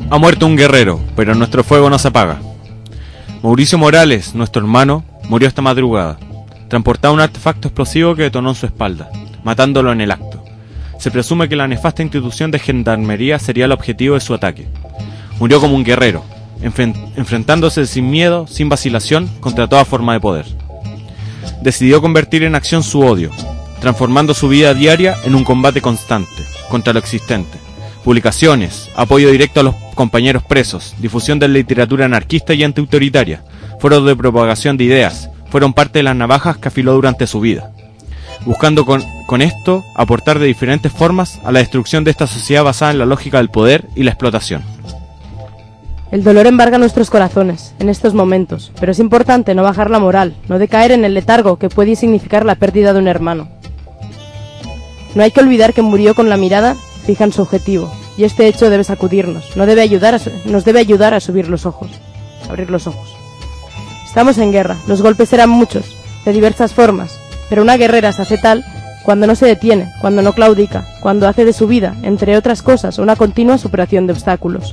Ha muerto un guerrero, pero nuestro fuego no se apaga. Mauricio Morales, nuestro hermano, murió esta madrugada. Transportaba un artefacto explosivo que detonó en su espalda, matándolo en el acto. Se presume que la nefasta institución de gendarmería sería el objetivo de su ataque. Murió como un guerrero, enfrentándose sin miedo, sin vacilación, contra toda forma de poder. Decidió convertir en acción su odio, transformando su vida diaria en un combate constante contra lo existente. Publicaciones, apoyo directo a los compañeros presos, difusión de literatura anarquista y antiautoritaria, foros de propagación de ideas, fueron parte de las navajas que afiló durante su vida, buscando con esto aportar de diferentes formas a la destrucción de esta sociedad basada en la lógica del poder y la explotación. El dolor embarga nuestros corazones en estos momentos, pero es importante no bajar la moral, no decaer en el letargo que puede significar la pérdida de un hermano. No hay que olvidar que murió con la mirada fija en su objetivo, y este hecho debe sacudirnos, nos debe ayudar a abrir los ojos. Estamos en guerra, los golpes serán muchos, de diversas formas, pero una guerrera se hace tal cuando no se detiene, cuando no claudica, cuando hace de su vida, entre otras cosas, una continua superación de obstáculos.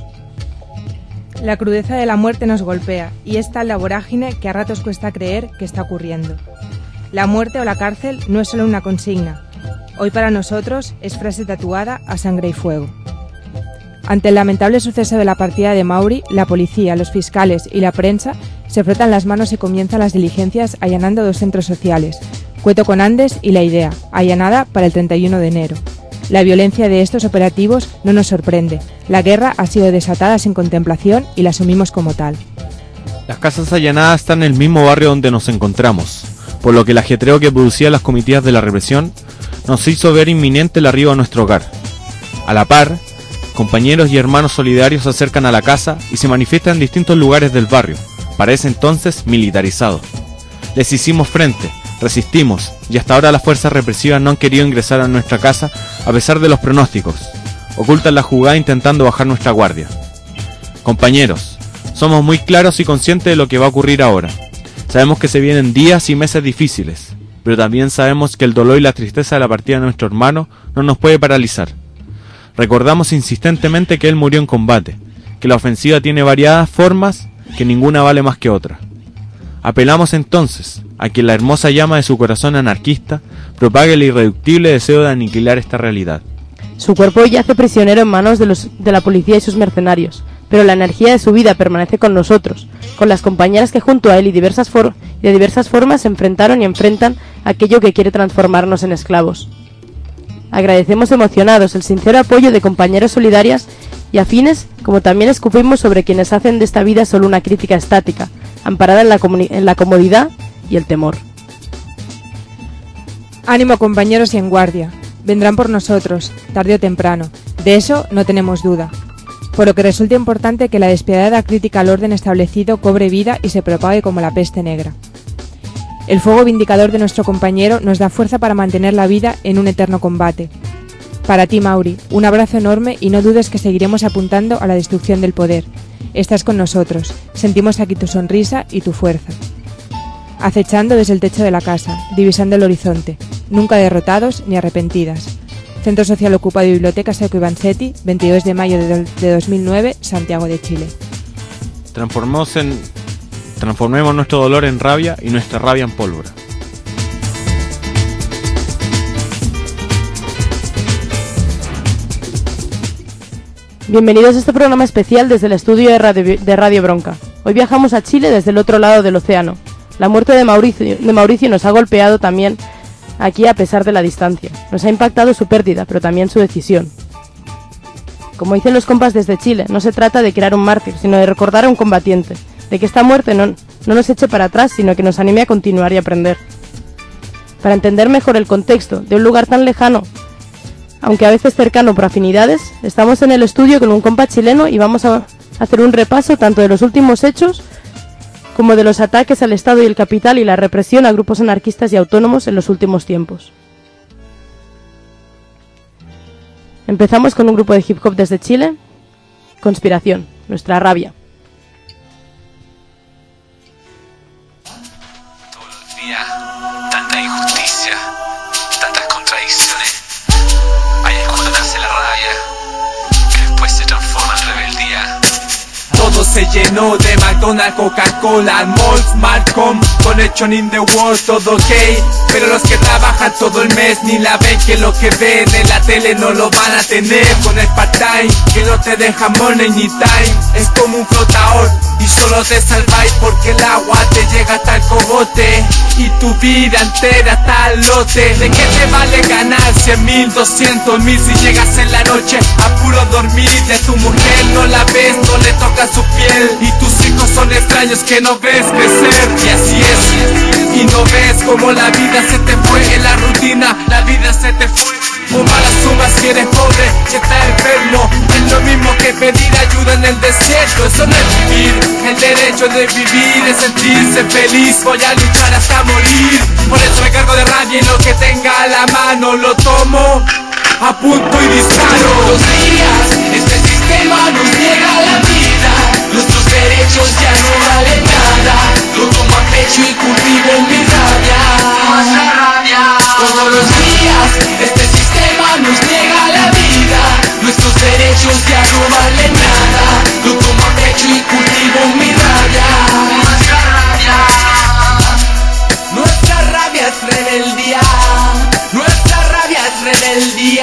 La crudeza de la muerte nos golpea, y es tal la vorágine que a ratos cuesta creer que está ocurriendo. La muerte o la cárcel no es solo una consigna. Hoy para nosotros es frase tatuada a sangre y fuego. Ante el lamentable suceso de la partida de Mauri, la policía, los fiscales y la prensa se frotan las manos y comienzan las diligencias allanando 2 centros sociales, Cueto con Andes y La Idea, allanada para el 31 de enero. La violencia de estos operativos no nos sorprende. La guerra ha sido desatada sin contemplación y la asumimos como tal. Las casas allanadas están en el mismo barrio donde nos encontramos, por lo que el ajetreo que producían las comitivas de la represión nos hizo ver inminente el arribo a nuestro hogar. A la par, compañeros y hermanos solidarios se acercan a la casa y se manifiestan en distintos lugares del barrio, para ese entonces militarizado. Les hicimos frente, resistimos, y hasta ahora las fuerzas represivas no han querido ingresar a nuestra casa a pesar de los pronósticos. Ocultan la jugada intentando bajar nuestra guardia. Compañeros, somos muy claros y conscientes de lo que va a ocurrir ahora. Sabemos que se vienen días y meses difíciles, pero también sabemos que el dolor y la tristeza de la partida de nuestro hermano no nos puede paralizar. Recordamos insistentemente que él murió en combate, que la ofensiva tiene variadas formas, que ninguna vale más que otra. Apelamos entonces a que la hermosa llama de su corazón anarquista propague el irreductible deseo de aniquilar esta realidad. Su cuerpo yace prisionero en manos de la policía y sus mercenarios, pero la energía de su vida permanece con nosotros, con las compañeras que junto a él y de diversas formas se enfrentaron y enfrentan aquello que quiere transformarnos en esclavos. Agradecemos emocionados el sincero apoyo de compañeros solidarias y afines, como también escupimos sobre quienes hacen de esta vida solo una crítica estática, amparada en la comodidad y el temor. Ánimo, compañeros, y en guardia. Vendrán por nosotros, tarde o temprano. De eso no tenemos duda. Por lo que resulta importante que la despiadada crítica al orden establecido cobre vida y se propague como la peste negra. El fuego vindicador de nuestro compañero nos da fuerza para mantener la vida en un eterno combate. Para ti, Mauri, un abrazo enorme y no dudes que seguiremos apuntando a la destrucción del poder. Estás con nosotros, sentimos aquí tu sonrisa y tu fuerza. Acechando desde el techo de la casa, divisando el horizonte, nunca derrotados ni arrepentidas. Centro Social Ocupado y Biblioteca Sacco Vanzetti, 22 de mayo de 2009, Santiago de Chile. Transformemos nuestro dolor en rabia y nuestra rabia en pólvora. Bienvenidos a este programa especial desde el estudio de Radio Bronca. Hoy viajamos a Chile desde el otro lado del océano. La muerte de Mauricio nos ha golpeado también aquí a pesar de la distancia. Nos ha impactado su pérdida, pero también su decisión. Como dicen los compas desde Chile, no se trata de crear un mártir, sino de recordar a un combatiente, de que esta muerte no nos eche para atrás, sino que nos anime a continuar y aprender. Para entender mejor el contexto de un lugar tan lejano, aunque a veces cercano por afinidades, estamos en el estudio con un compa chileno y vamos a hacer un repaso tanto de los últimos hechos como de los ataques al Estado y el capital y la represión a grupos anarquistas y autónomos en los últimos tiempos. Empezamos con un grupo de hip hop desde Chile, Conspiración, nuestra rabia. Todos los días, tanta injusticia, tantas contradicciones. Ahí es cuando nace la rabia, que después se transforma en rebeldía. se llenó de McDonald's, Coca-Cola, malls, Malcolm, connection in the world, todo ok. Pero los que trabajan todo el mes ni la ven, que lo que ven en la tele no lo van a tener. Con el part-time que no te deja money ni time, es como un flotador y solo te salváis porque el agua te llega hasta el cogote y tu vida entera hasta el lote. ¿De qué te vale ganar 100.000, 200.000 si llegas en la noche a puro dormir? De tu mujer no la ves, no le toca su piel, y tus hijos son extraños que no ves crecer. Y así es, y no ves como la vida se te fue en la rutina, la vida se te fue. O malas sumas si eres pobre, si estás enfermo, es lo mismo que pedir ayuda en el desierto. Eso no es vivir, el derecho de vivir es sentirse feliz. Voy a luchar hasta morir, por eso me cargo de rabia y lo que tenga a la mano lo tomo, apunto y disparo. Todos los días este sistema nos niega la vida, nuestros derechos ya no valen nada. Lo tomo a pecho y cultivo mi rabia. Todos los días este sistema nos niega la vida, nuestros derechos ya no valen nada. Lo tomo a pecho y cultivo mi rabia. Nuestra rabia es rebeldía, nuestra rabia es rebeldía.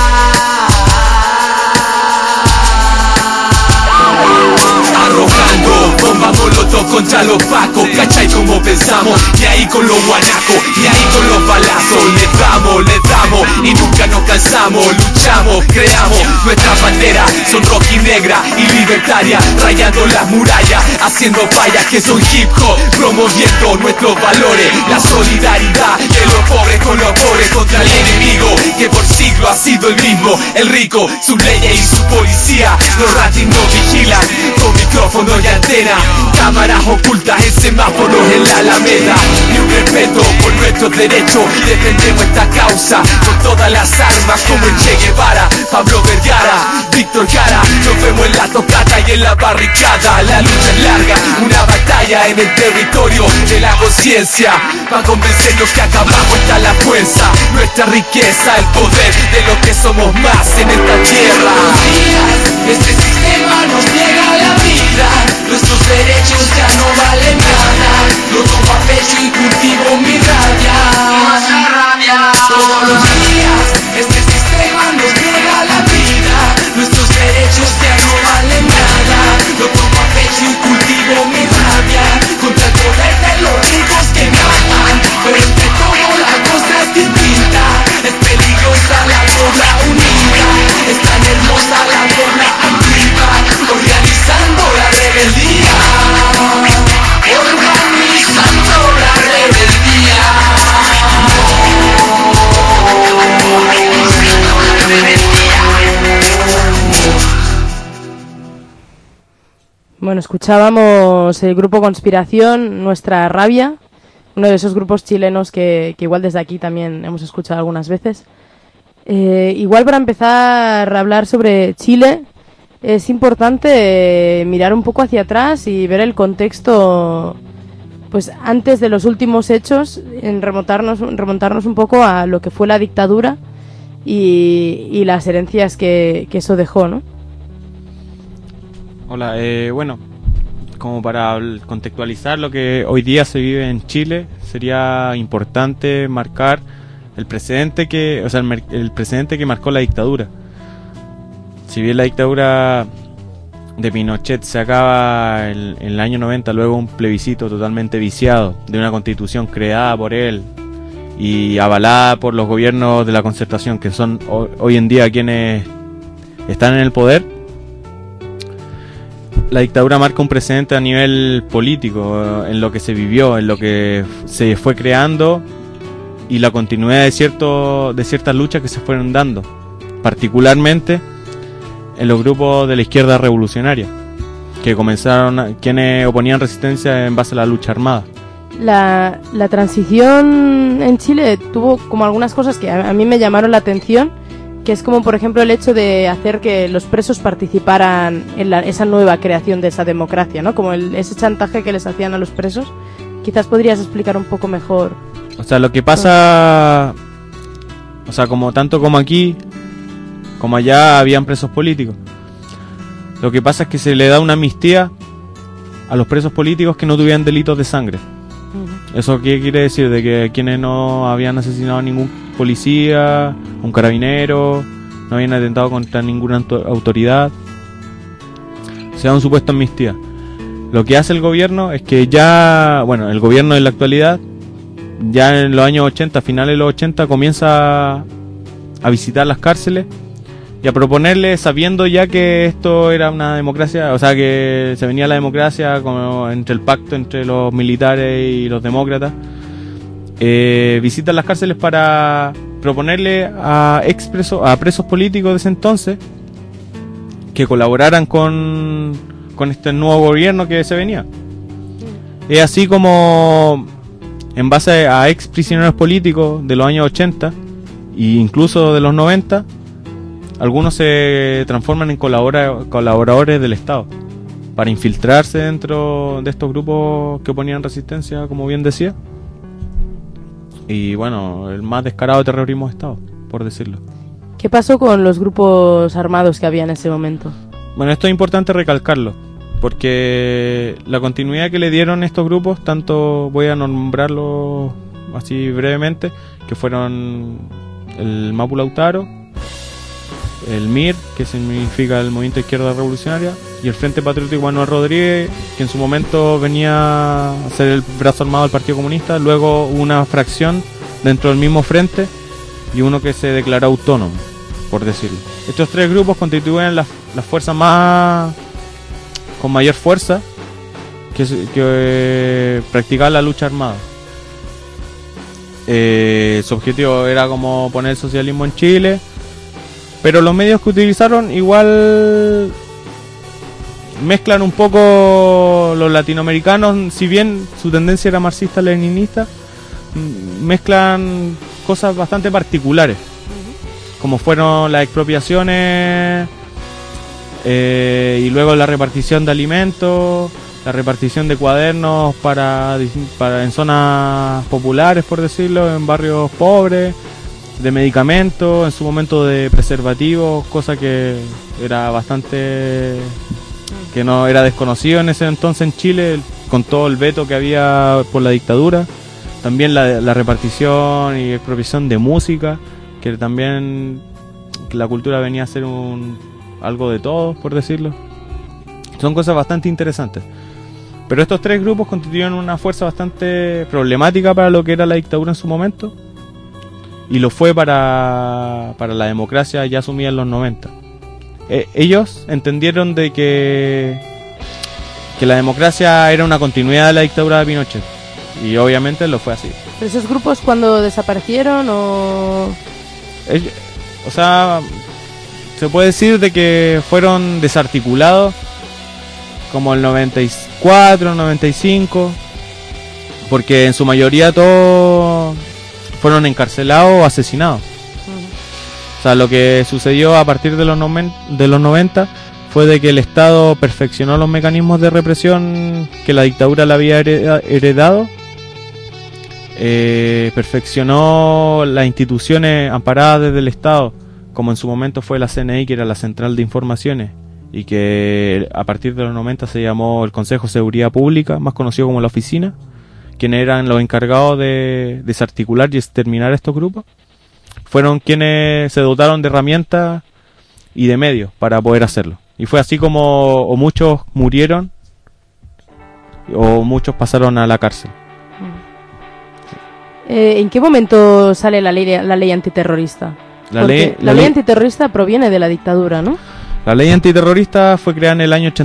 Arrojando bomba molotov contra los pacos, ¿cachai cómo pensamos? Ni ahí con los guanacos, ni ahí con los balazos. Les damos y nunca nos cansamos. Luchamos, creamos nuestra bandera, son roja y negra y libertaria, rayando las murallas, haciendo fallas que son hip hop, promoviendo nuestros valores, la solidaridad de los pobres con los pobres contra el enemigo, que por siglos ha sido el mismo, el rico, sus leyes y su policía. Los ratings nos vigilan con micrófonos y antena, cámaras ocultas en semáforos en la Alameda. Y un respeto por nuestros derechos, y defendemos esta causa con todas las armas, como el Che Guevara, Pablo Vergara, Víctor Jara. Nos vemos en la tocata y en la barricada. La lucha es larga, una batalla en el territorio de la conciencia, para convencernos que acá abajo está la fuerza, nuestra riqueza, el poder de lo que somos más en esta tierra. Todos los días este sistema nos niega la vida, nuestros derechos ya no valen nada. Lo tomo a pecho y cultivo mi rabia. Todos los días este sistema nos niega la vida, nuestros derechos ya no valen nada. Lo tomo a pecho y cultivo mi rabia, contra el poder de los ricos que matan. Pero entre todo la cosa es distinta, es peligrosa la dobra unida, es tan hermosa la dobra activa, organizando la rebeldía, organizando la rebeldía. Bueno, escuchábamos el grupo Conspiración, Nuestra Rabia, uno de esos grupos chilenos que igual desde aquí también hemos escuchado algunas veces. Igual para empezar a hablar sobre Chile, es importante mirar un poco hacia atrás y ver el contexto, pues antes de los últimos hechos, en remontarnos un poco a lo que fue la dictadura y las herencias que eso dejó, ¿no? Hola, bueno, como para contextualizar lo que hoy día se vive en Chile, sería importante marcar el precedente el precedente que marcó la dictadura. Si bien la dictadura de Pinochet se acaba en el año 90, luego un plebiscito totalmente viciado de una constitución creada por él y avalada por los gobiernos de la Concertación, que son hoy en día quienes están en el poder, la dictadura marca un precedente a nivel político en lo que se vivió, en lo que se fue creando y la continuidad de ciertas luchas que se fueron dando, particularmente en los grupos de la izquierda revolucionaria, que quienes oponían resistencia en base a la lucha armada. La transición en Chile tuvo como algunas cosas que a mí me llamaron la atención, que es como por ejemplo el hecho de hacer que los presos participaran en esa nueva creación de esa democracia, ¿no? Como ese chantaje que les hacían a los presos. Quizás podrías explicar un poco mejor. O sea, lo que pasa, o sea, como tanto como aquí, como allá habían presos políticos. Lo que pasa es que se le da una amnistía a los presos políticos que no tuvieran delitos de sangre. ¿Eso qué quiere decir? De que quienes no habían asesinado a ningún policía, un carabinero, no habían atentado contra ninguna autoridad, se da un supuesto amnistía. Lo que hace el gobierno es que ya, bueno, el gobierno en la actualidad, ya en los años 80, finales de los 80, comienza a visitar las cárceles y a proponerle, sabiendo ya que esto era una democracia, o sea que se venía la democracia como entre el pacto entre los militares y los demócratas, visitan las cárceles para proponerle a presos políticos de ese entonces que colaboraran con este nuevo gobierno que se venía. Es así como, en base a ex prisioneros políticos de los años 80 e incluso de los 90, algunos se transforman en colaboradores del Estado para infiltrarse dentro de estos grupos que oponían resistencia, como bien decía. Y bueno, el más descarado terrorismo de Estado, por decirlo. ¿Qué pasó con los grupos armados que había en ese momento? Bueno, esto es importante recalcarlo, porque la continuidad que le dieron estos grupos, tanto voy a nombrarlos así brevemente, que fueron el Mapu Lautaro, el MIR, que significa el Movimiento Izquierda Revolucionaria, y el Frente Patriótico Manuel Rodríguez, que en su momento venía a ser el brazo armado del Partido Comunista. Luego hubo una fracción dentro del mismo frente y uno que se declaró autónomo, por decirlo. Estos tres grupos constituyen las fuerzas con mayor fuerza que practicaba la lucha armada. Su objetivo era como poner el socialismo en Chile, pero los medios que utilizaron igual mezclan un poco los latinoamericanos. Si bien su tendencia era marxista-leninista, mezclan cosas bastante particulares, como fueron las expropiaciones, y luego la repartición de alimentos, la repartición de cuadernos para en zonas populares, por decirlo, en barrios pobres, de medicamentos, en su momento de preservativos, cosa que era bastante, que no era desconocido en ese entonces en Chile, con todo el veto que había por la dictadura. También la repartición y expropiación de música, que también que la cultura venía a ser algo de todos, por decirlo. Son cosas bastante interesantes. Pero estos tres grupos constituyen una fuerza bastante problemática para lo que era la dictadura en su momento, y lo fue para la democracia ya asumida en los 90. Ellos entendieron de que la democracia era una continuidad de la dictadura de Pinochet, y obviamente lo fue así. ¿Pero esos grupos cuando desaparecieron o...? O sea, se puede decir de que fueron desarticulados como el 94, 95, porque en su mayoría todos fueron encarcelados o asesinados. O sea, lo que sucedió a partir de los 90 fue de que el Estado perfeccionó los mecanismos de represión que la dictadura le había heredado, perfeccionó las instituciones amparadas desde el Estado, como en su momento fue la CNI, que era la Central de Informaciones, y que a partir de los 90 se llamó el Consejo de Seguridad Pública, más conocido como la Oficina, quienes eran los encargados de desarticular y exterminar estos grupos. Fueron quienes se dotaron de herramientas y de medios para poder hacerlo. Y fue así como o muchos murieron o muchos pasaron a la cárcel. ¿En qué momento sale la ley antiterrorista? La ley antiterrorista proviene de la dictadura, ¿no? La ley antiterrorista fue creada en el año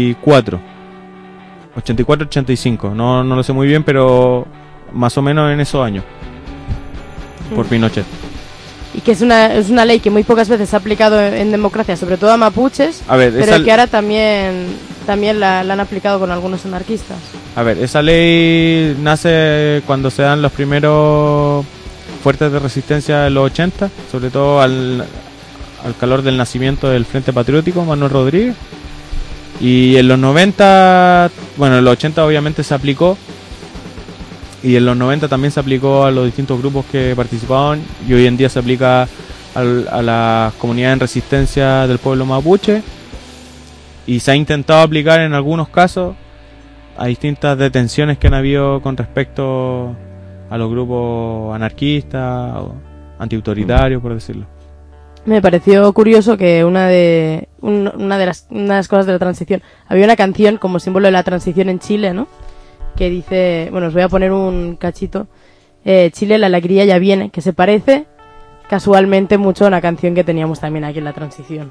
84-85, no lo sé muy bien, pero más o menos en esos años, por Pinochet. Y que es una ley que muy pocas veces se ha aplicado en democracia, sobre todo a mapuches, pero que ahora también la han aplicado con algunos anarquistas. A ver, esa ley nace cuando se dan los primeros fuertes de resistencia de los 80, sobre todo al calor del nacimiento del Frente Patriótico Manuel Rodríguez. Y en los 90, bueno, en los 80 obviamente se aplicó, y en los 90 también se aplicó a los distintos grupos que participaban, y hoy en día se aplica a las comunidades en resistencia del pueblo mapuche, y se ha intentado aplicar en algunos casos a distintas detenciones que han habido con respecto a los grupos anarquistas o antiautoritarios, por decirlo. Me pareció curioso que una de las cosas de la transición, había una canción como símbolo de la transición en Chile, ¿no? Que dice, bueno, os voy a poner un cachito, Chile, la alegría ya viene, que se parece casualmente mucho a una canción que teníamos también aquí en la transición.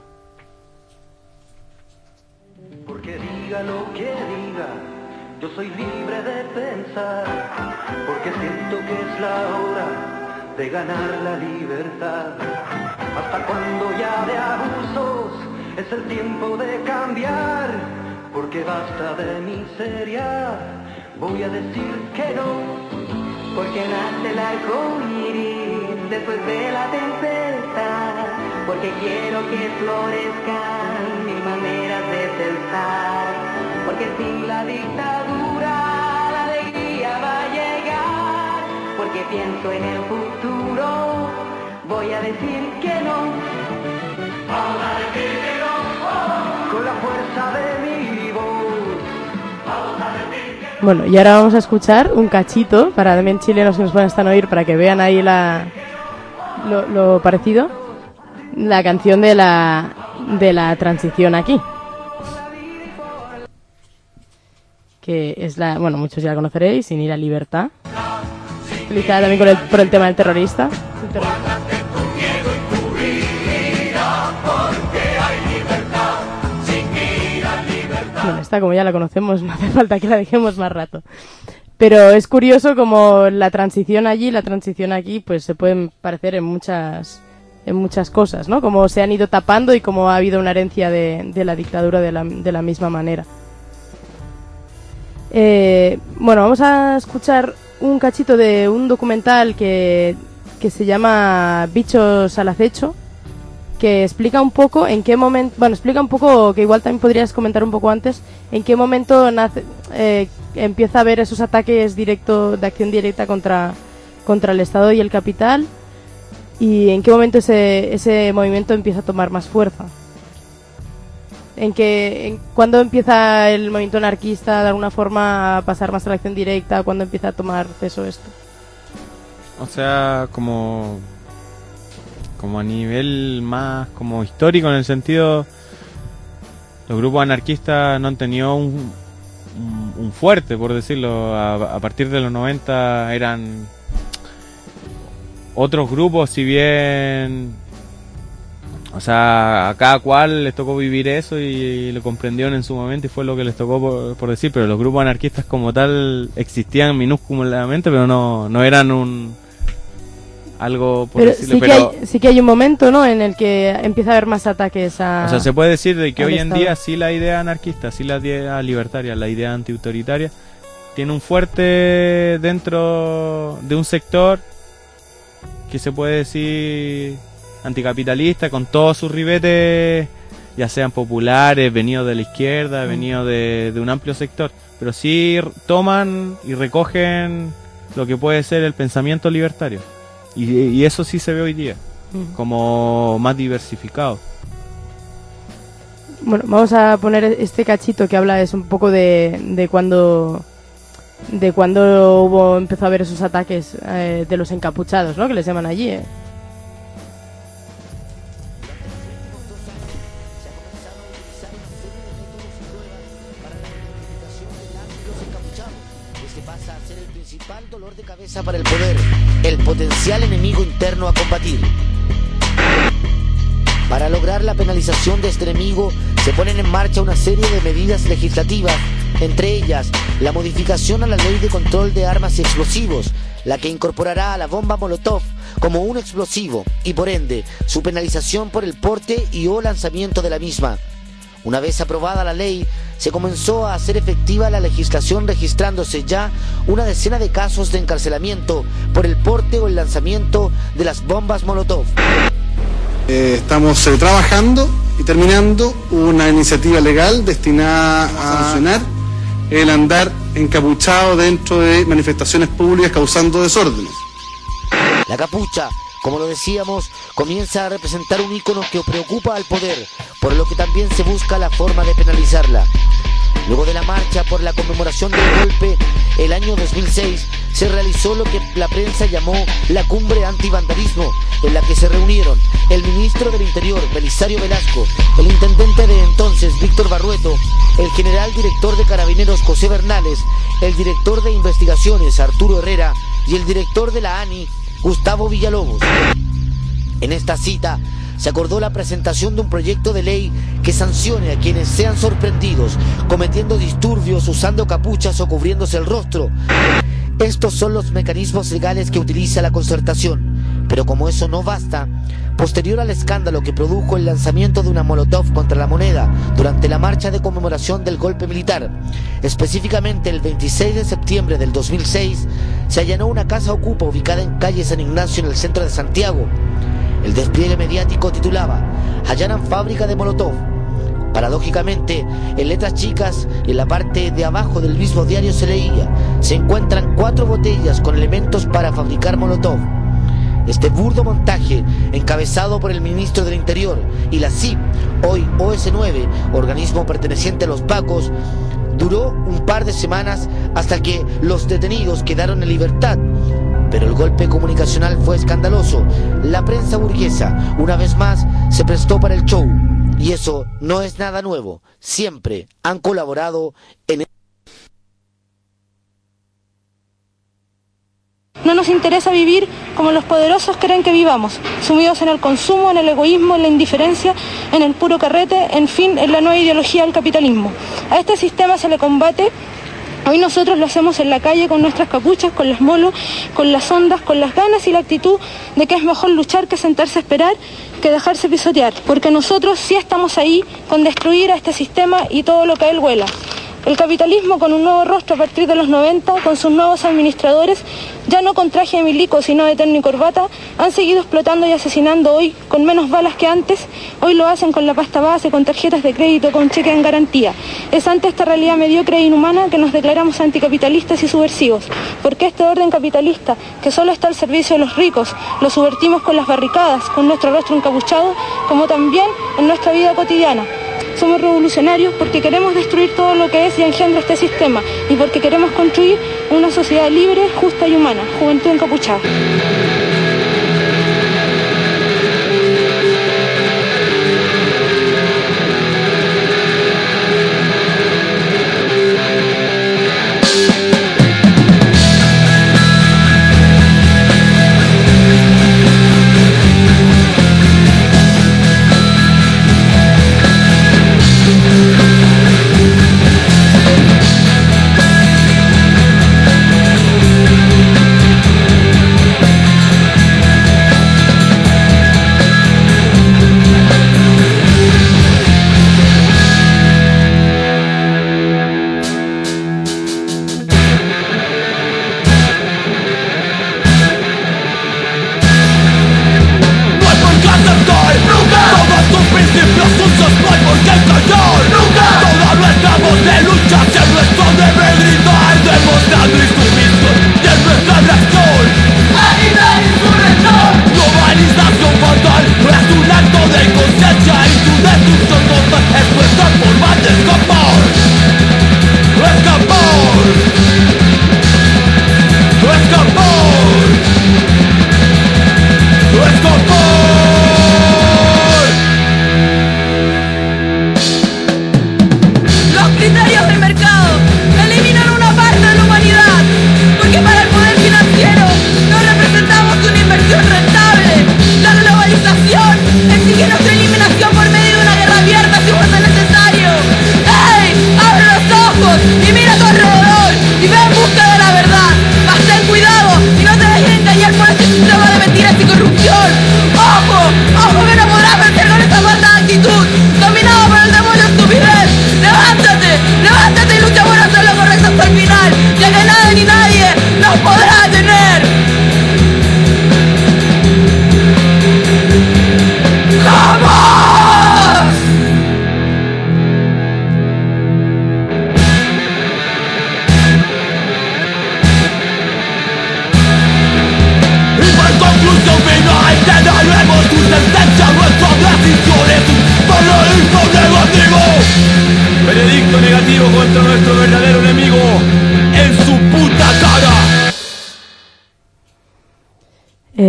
Porque diga lo que diga, yo soy libre de pensar, porque siento que es la hora de ganar la libertad. ¿Hasta cuando ya de abusos es el tiempo de cambiar? Porque basta de miseria, voy a decir que no. Porque nace el arco iris después de la tempestad. Porque quiero que florezcan mis maneras de pensar. Porque sin la dictadura la alegría va a llegar. Porque pienso en el futuro, voy a decir que no. Vamos a decir que no, con la fuerza de mi voz. vamos a decir que no. Bueno, y ahora vamos a escuchar un cachito para también chilenos que nos puedan oír, para que vean ahí lo parecido. La canción de la transición aquí. Que es bueno, muchos ya la conoceréis, Sin ir a libertad. Utilizada también por el tema del terrorista. Bueno, esta como ya la conocemos, no hace falta que la dejemos más rato. Pero es curioso como la transición allí y la transición aquí pues se pueden parecer en muchas cosas, ¿no? Como se han ido tapando y como ha habido una herencia de la dictadura de la misma manera. Bueno, vamos a escuchar un cachito de un documental que se llama Bichos al acecho, que explica un poco en qué momento, bueno, explica un poco, que igual también podrías comentar un poco antes, en qué momento empieza a haber esos ataques de acción directa contra el Estado y el capital, y en qué momento ese movimiento empieza a tomar más fuerza. ¿Cuándo empieza el movimiento anarquista de alguna forma a pasar más a la acción directa? ¿Cuándo empieza a tomar peso esto? O sea, como a nivel más como histórico, en el sentido, los grupos anarquistas no han tenido un fuerte, por decirlo. A partir de los 90 eran otros grupos, si bien, o sea, a cada cual les tocó vivir eso y lo comprendieron en su momento y fue lo que les tocó por decir, pero los grupos anarquistas como tal existían minúsculamente, pero no eran algo por pero decirlo, sí, pero sí que hay un momento, ¿no?, en el que empieza a haber más ataques a... O sea, se puede decir de que hoy en Estado. día sí la idea anarquista, sí la idea libertaria, la idea antiautoritaria tiene un fuerte dentro de un sector que se puede decir anticapitalista, con todos sus ribetes, ya sean populares, venidos de la izquierda, venidos de un amplio sector, pero sí toman y recogen lo que puede ser el pensamiento libertario. Y eso sí se ve hoy día, como más diversificado. Bueno, vamos a poner este cachito que habla es un poco de cuando empezó a haber esos ataques de los encapuchados, ¿no?, que les llaman allí, dolor de cabeza para el poder, el potencial enemigo interno a combatir. Para lograr la penalización de este enemigo se ponen en marcha una serie de medidas legislativas, entre ellas la modificación a la Ley de Control de Armas y Explosivos, la que incorporará a la bomba Molotov como un explosivo y por ende su penalización por el porte y o lanzamiento de la misma. Una vez aprobada la ley, se comenzó a hacer efectiva la legislación, registrándose ya una decena de casos de encarcelamiento por el porte o el lanzamiento de las bombas Molotov. Estamos trabajando y terminando una iniciativa legal destinada a sancionar el andar encapuchado dentro de manifestaciones públicas causando desórdenes. La capucha, como lo decíamos, comienza a representar un ícono que preocupa al poder, por lo que también se busca la forma de penalizarla. Luego de la marcha por la conmemoración del golpe, el año 2006, se realizó lo que la prensa llamó la cumbre antivandalismo, en la que se reunieron el ministro del Interior, Belisario Velasco, el intendente de entonces, Víctor Barrueto, el general director de Carabineros, José Bernales, el director de Investigaciones, Arturo Herrera, y el director de la ANI, Gustavo Villalobos. En esta cita se acordó la presentación de un proyecto de ley que sancione a quienes sean sorprendidos cometiendo disturbios, usando capuchas o cubriéndose el rostro. Estos son los mecanismos legales que utiliza la Concertación, pero como eso no basta, posterior al escándalo que produjo el lanzamiento de una molotov contra la Moneda durante la marcha de conmemoración del golpe militar, específicamente el 26 de septiembre del 2006, se allanó una casa ocupa ubicada en calle San Ignacio en el centro de Santiago. El despliegue mediático titulaba "Allanan fábrica de molotov". Paradójicamente, en letras chicas, en la parte de abajo del mismo diario se leía: "Se encuentran 4 botellas con elementos para fabricar molotov". Este burdo montaje, encabezado por el ministro del Interior y la CIP, hoy OS9, organismo perteneciente a los Pacos, duró un par de semanas hasta que los detenidos quedaron en libertad. Pero el golpe comunicacional fue escandaloso. La prensa burguesa, una vez más, se prestó para el show. Y eso no es nada nuevo. Siempre han colaborado en... No nos interesa vivir como los poderosos creen que vivamos, sumidos en el consumo, en el egoísmo, en la indiferencia, en el puro carrete, en fin, en la nueva ideología del capitalismo. A este sistema se le combate. Hoy nosotros lo hacemos en la calle con nuestras capuchas, con las molos, con las ondas, con las ganas y la actitud de que es mejor luchar que sentarse a esperar, que dejarse pisotear, porque nosotros sí estamos ahí con destruir a este sistema y todo lo que a él huela. El capitalismo, con un nuevo rostro a partir de los 90, con sus nuevos administradores, ya no con traje de milico sino de terno y corbata, han seguido explotando y asesinando hoy con menos balas que antes. Hoy lo hacen con la pasta base, con tarjetas de crédito, con cheques en garantía. Es ante esta realidad mediocre e inhumana que nos declaramos anticapitalistas y subversivos, porque este orden capitalista, que solo está al servicio de los ricos, lo subvertimos con las barricadas, con nuestro rostro encapuchado, como también en nuestra vida cotidiana. Somos revolucionarios porque queremos destruir todo lo que es y engendra este sistema, y porque queremos construir una sociedad libre, justa y humana. Juventud Encapuchada.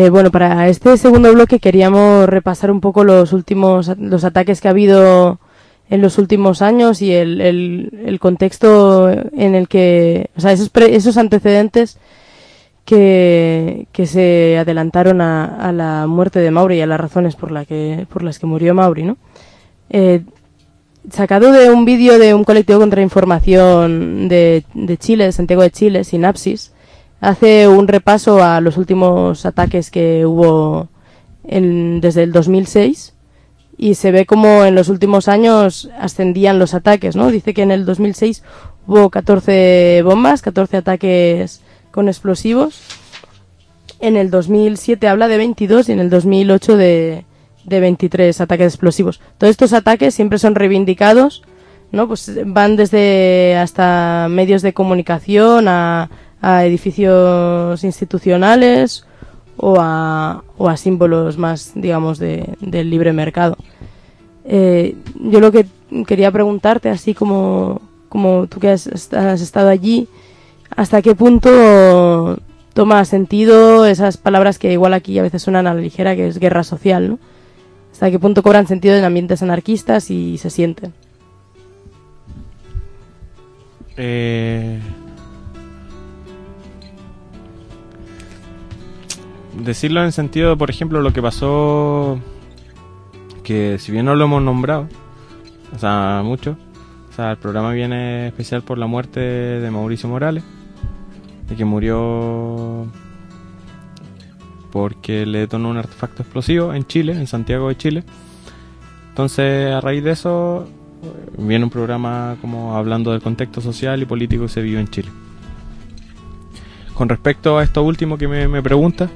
Bueno, para este segundo bloque queríamos repasar un poco los ataques que ha habido en los últimos años y el contexto en el que, o sea, esos antecedentes que se adelantaron a la muerte de Mauri y a las razones por las que murió Mauri, ¿no? Sacado de un vídeo de un colectivo contra información de Chile, de Santiago de Chile, Sinapsis, hace un repaso a los últimos ataques que hubo desde el 2006 y se ve como en los últimos años ascendían los ataques, ¿no? Dice que en el 2006 hubo 14 bombas, 14 ataques con explosivos. En el 2007 habla de 22 y en el 2008 de 23 ataques explosivos. Todos estos ataques siempre son reivindicados, ¿no? Pues van desde hasta medios de comunicación a edificios institucionales o a símbolos más, digamos, del libre mercado. Yo lo que quería preguntarte, así como tú que has estado allí, ¿hasta qué punto toma sentido esas palabras que igual aquí a veces suenan a la ligera, que es guerra social, ¿no? ¿Hasta qué punto cobran sentido en ambientes anarquistas y se sienten? Decirlo en sentido, por ejemplo, lo que pasó, que si bien no lo hemos nombrado, o sea, mucho, o sea, el programa viene especial por la muerte de Mauricio Morales, de que murió porque le detonó un artefacto explosivo en Chile, en Santiago de Chile. Entonces, a raíz de eso, viene un programa como hablando del contexto social y político que se vive en Chile. Con respecto a esto último que me pregunta,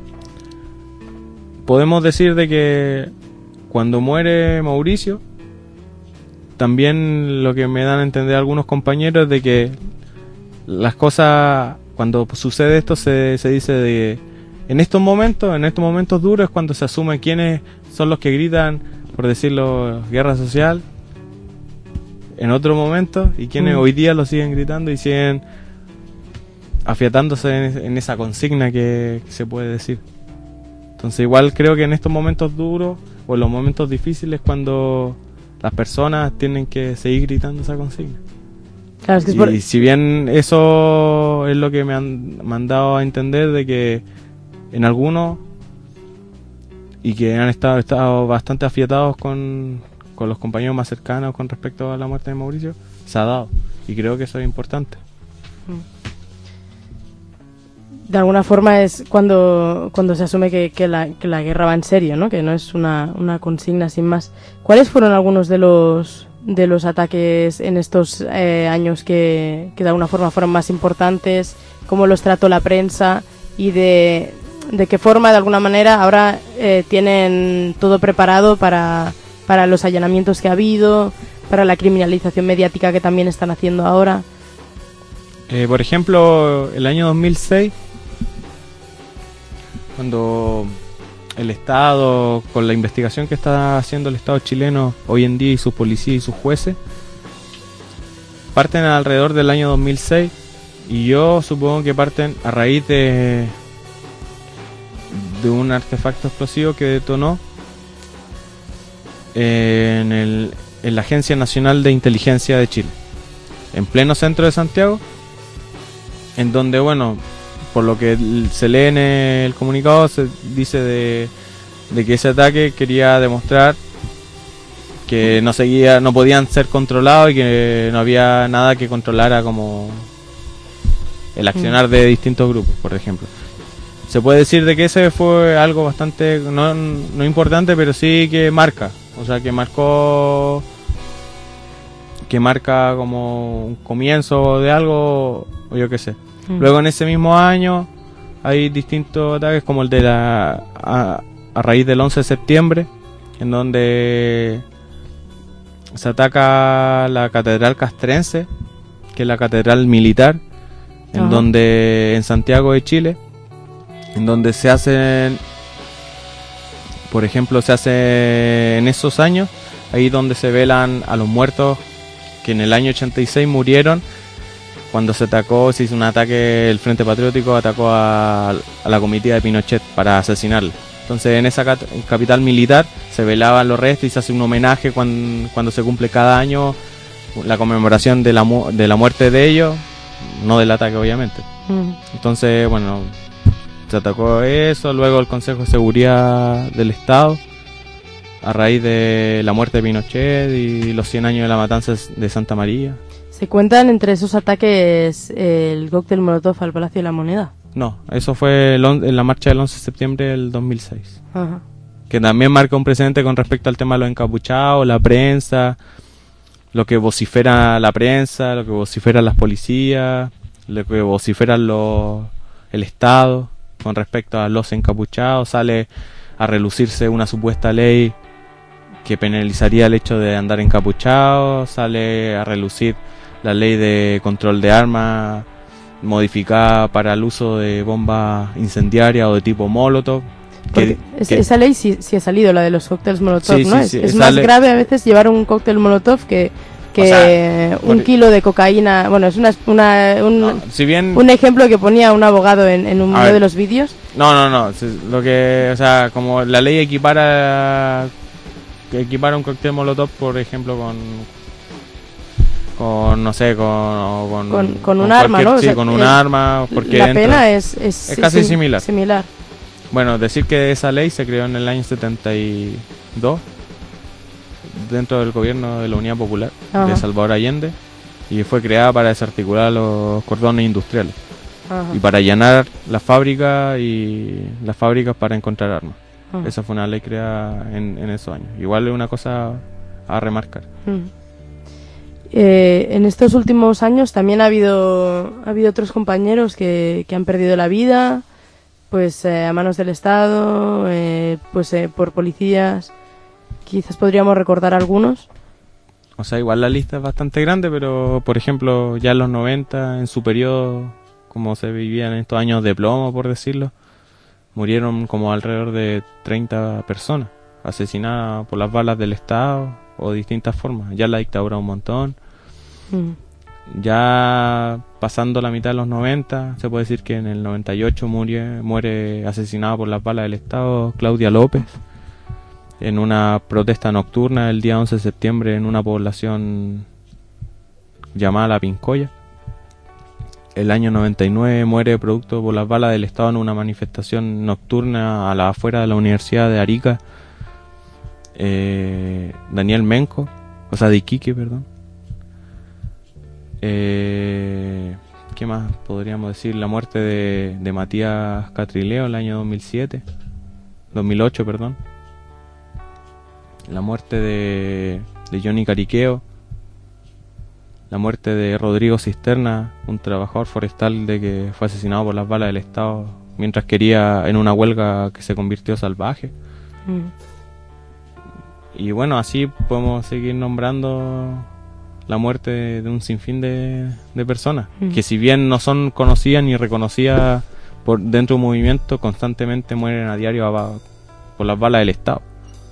podemos decir de que cuando muere Mauricio, también lo que me dan a entender algunos compañeros de que las cosas, cuando sucede esto, se dice de en estos momentos duros es cuando se asume quiénes son los que gritan, por decirlo, guerra social en otro momento, y quienes hoy día lo siguen gritando y siguen afiatándose en esa consigna que se puede decir. Entonces igual creo que en estos momentos duros o en los momentos difíciles cuando las personas tienen que seguir gritando esa consigna. Claro, es que y si bien eso es lo que me han dado a entender de que en algunos y que han estado bastante afiatados con los compañeros más cercanos con respecto a la muerte de Mauricio, se ha dado, y creo que eso es importante. De alguna forma es cuando se asume que la guerra va en serio, ¿no? Que no es una consigna sin más. ¿Cuáles fueron algunos de los ataques en estos años que de alguna forma fueron más importantes? ¿Cómo los trató la prensa? Y de qué forma, de alguna manera, ahora tienen todo preparado para los allanamientos que ha habido, para la criminalización mediática que también están haciendo ahora. Por ejemplo, el año 2006, cuando el Estado, con la investigación que está haciendo el Estado chileno hoy en día y sus policías y sus jueces, parten alrededor del año 2006, y yo supongo que parten a raíz de un artefacto explosivo que detonó en la Agencia Nacional de Inteligencia de Chile, en pleno centro de Santiago, en donde, bueno, por lo que se lee en el comunicado, se dice de que ese ataque quería demostrar que no podían ser controlados y que no había nada que controlara como el accionar de distintos grupos, por ejemplo. Se puede decir de que ese fue algo bastante, no importante, pero sí que marca, o sea, que marca como un comienzo de algo, o yo qué sé. Luego en ese mismo año hay distintos ataques, como el de a raíz del 11 de septiembre, en donde se ataca la Catedral Castrense, que es la catedral militar, en Santiago de Chile, en donde se hacen, por ejemplo, en esos años, ahí donde se velan a los muertos que en el año 86 murieron cuando se hizo un ataque, el Frente Patriótico atacó a la comitiva de Pinochet para asesinarla. Entonces en esa capital militar se velaban los restos y se hace un homenaje cuando se cumple cada año la conmemoración de la muerte de ellos, no del ataque obviamente. Entonces, bueno, se atacó eso, luego el Consejo de Seguridad del Estado, a raíz de la muerte de Pinochet y los 100 años de la matanza de Santa María. ¿Se cuentan entre esos ataques el cóctel Molotov al Palacio de la Moneda? No, eso fue en la marcha del 11 de septiembre del 2006. Ajá. Que también marca un precedente con respecto al tema de los encapuchados, la prensa, lo que vocifera la prensa, lo que vociferan las policías, lo que vociferan el Estado con respecto a los encapuchados. Sale a relucirse una supuesta ley que penalizaría el hecho de andar encapuchado, sale a relucir la ley de control de armas modificada para el uso de bombas incendiarias o de tipo Molotov. Esa ley sí ha salido, la de los cócteles Molotov, sí, ¿no? Sí, es más grave a veces llevar un cóctel Molotov que o sea, un kilo de cocaína. Bueno, es un ejemplo que ponía un abogado en uno de los vídeos. No. Lo que, o sea, como la ley equipara un cóctel Molotov, por ejemplo, con un arma, ¿no? Sí, o sea, con un arma, porque la pena es casi similar. Similar. Bueno, decir que esa ley se creó en el año 72 dentro del gobierno de la Unidad Popular de Salvador Allende, y fue creada para desarticular los cordones industriales y para allanar las fábricas para encontrar armas. Esa fue una ley creada en esos años. Igual es una cosa a remarcar. En estos últimos años también ha habido otros compañeros que han perdido la vida, pues a manos del Estado, por policías. Quizás podríamos recordar algunos. O sea, igual la lista es bastante grande, pero por ejemplo ya en los 90, en su periodo, como se vivían estos años de plomo, por decirlo, murieron como alrededor de 30 personas asesinadas por las balas del Estado o de distintas formas. Ya en la dictadura un montón. Ya pasando la mitad de los 90, se puede decir que en el 98 muere asesinada por las balas del Estado Claudia López en una protesta nocturna el día 11 de septiembre en una población llamada La Pincoya. El año 99 muere producto por las balas del Estado en una manifestación nocturna a la afuera de la Universidad de Arica, Daniel Menco, o sea de Iquique, perdón. ¿Qué más podríamos decir? La muerte de Matías Catrileo en el año 2008, perdón. La muerte de Johnny Cariqueo, la muerte de Rodrigo Cisterna, un trabajador forestal que fue asesinado por las balas del Estado mientras quería en una huelga que se convirtió salvaje. Y bueno, así podemos seguir nombrando la muerte de un sinfín de personas que, si bien no son conocidas ni reconocidas por dentro de un movimiento, constantemente mueren a diario por las balas del Estado.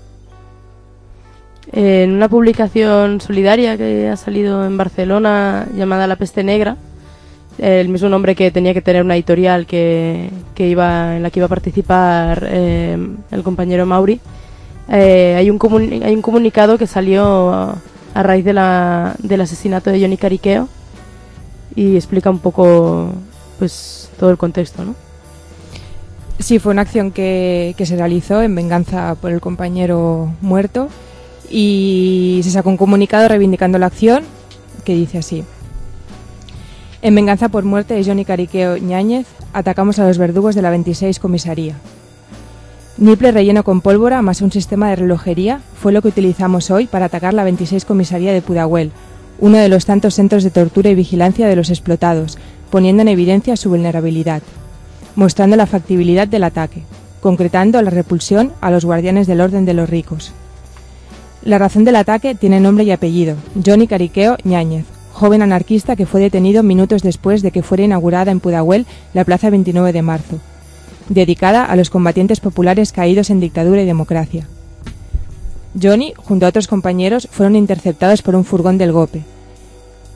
En una publicación solidaria que ha salido en Barcelona llamada La Peste Negra, el mismo nombre que tenía que tener una editorial en la que iba a participar el compañero Mauri, hay un comunicado que salió a raíz del asesinato de Johnny Cariqueo y explica un poco pues todo el contexto, ¿no? Sí, fue una acción que se realizó en venganza por el compañero muerto. Y se sacó un comunicado reivindicando la acción que dice así: en venganza por muerte de Johnny Cariqueo Ñáñez, atacamos a los verdugos de la 26 comisaría. Niple relleno con pólvora más un sistema de relojería fue lo que utilizamos hoy para atacar la 26 comisaría de Pudahuel, uno de los tantos centros de tortura y vigilancia de los explotados, poniendo en evidencia su vulnerabilidad, mostrando la factibilidad del ataque, concretando la repulsión a los guardianes del orden de los ricos. La razón del ataque tiene nombre y apellido: Johnny Cariqueo Ñáñez, joven anarquista que fue detenido minutos después de que fuera inaugurada en Pudahuel la Plaza 29 de Marzo, dedicada a los combatientes populares caídos en dictadura y democracia. Johnny, junto a otros compañeros, fueron interceptados por un furgón del GOPE.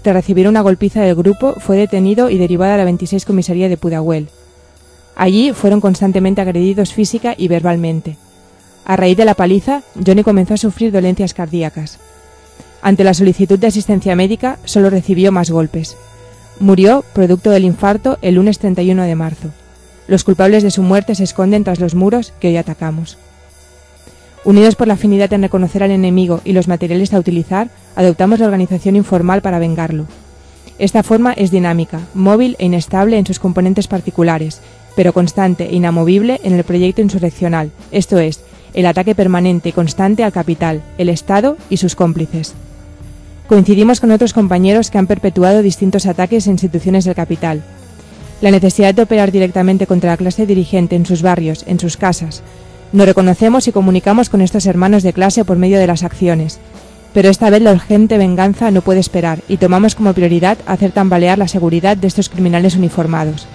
tras recibir una golpiza del grupo, fue detenido y derivado a la 26 comisaría de Pudahuel. Allí fueron constantemente agredidos física y verbalmente. A raíz de la paliza, Johnny comenzó a sufrir dolencias cardíacas. Ante la solicitud de asistencia médica, solo recibió más golpes. Murió, producto del infarto, el lunes 31 de marzo. Los culpables de su muerte se esconden tras los muros que hoy atacamos. Unidos por la afinidad en reconocer al enemigo y los materiales a utilizar, adoptamos la organización informal para vengarlo. Esta forma es dinámica, móvil e inestable en sus componentes particulares, pero constante e inamovible en el proyecto insurreccional, esto es, el ataque permanente y constante al capital, el Estado y sus cómplices. Coincidimos con otros compañeros que han perpetuado distintos ataques a instituciones del capital. La necesidad de operar directamente contra la clase dirigente en sus barrios, en sus casas. Nos reconocemos y comunicamos con estos hermanos de clase por medio de las acciones. Pero esta vez la urgente venganza no puede esperar y tomamos como prioridad hacer tambalear la seguridad de estos criminales uniformados.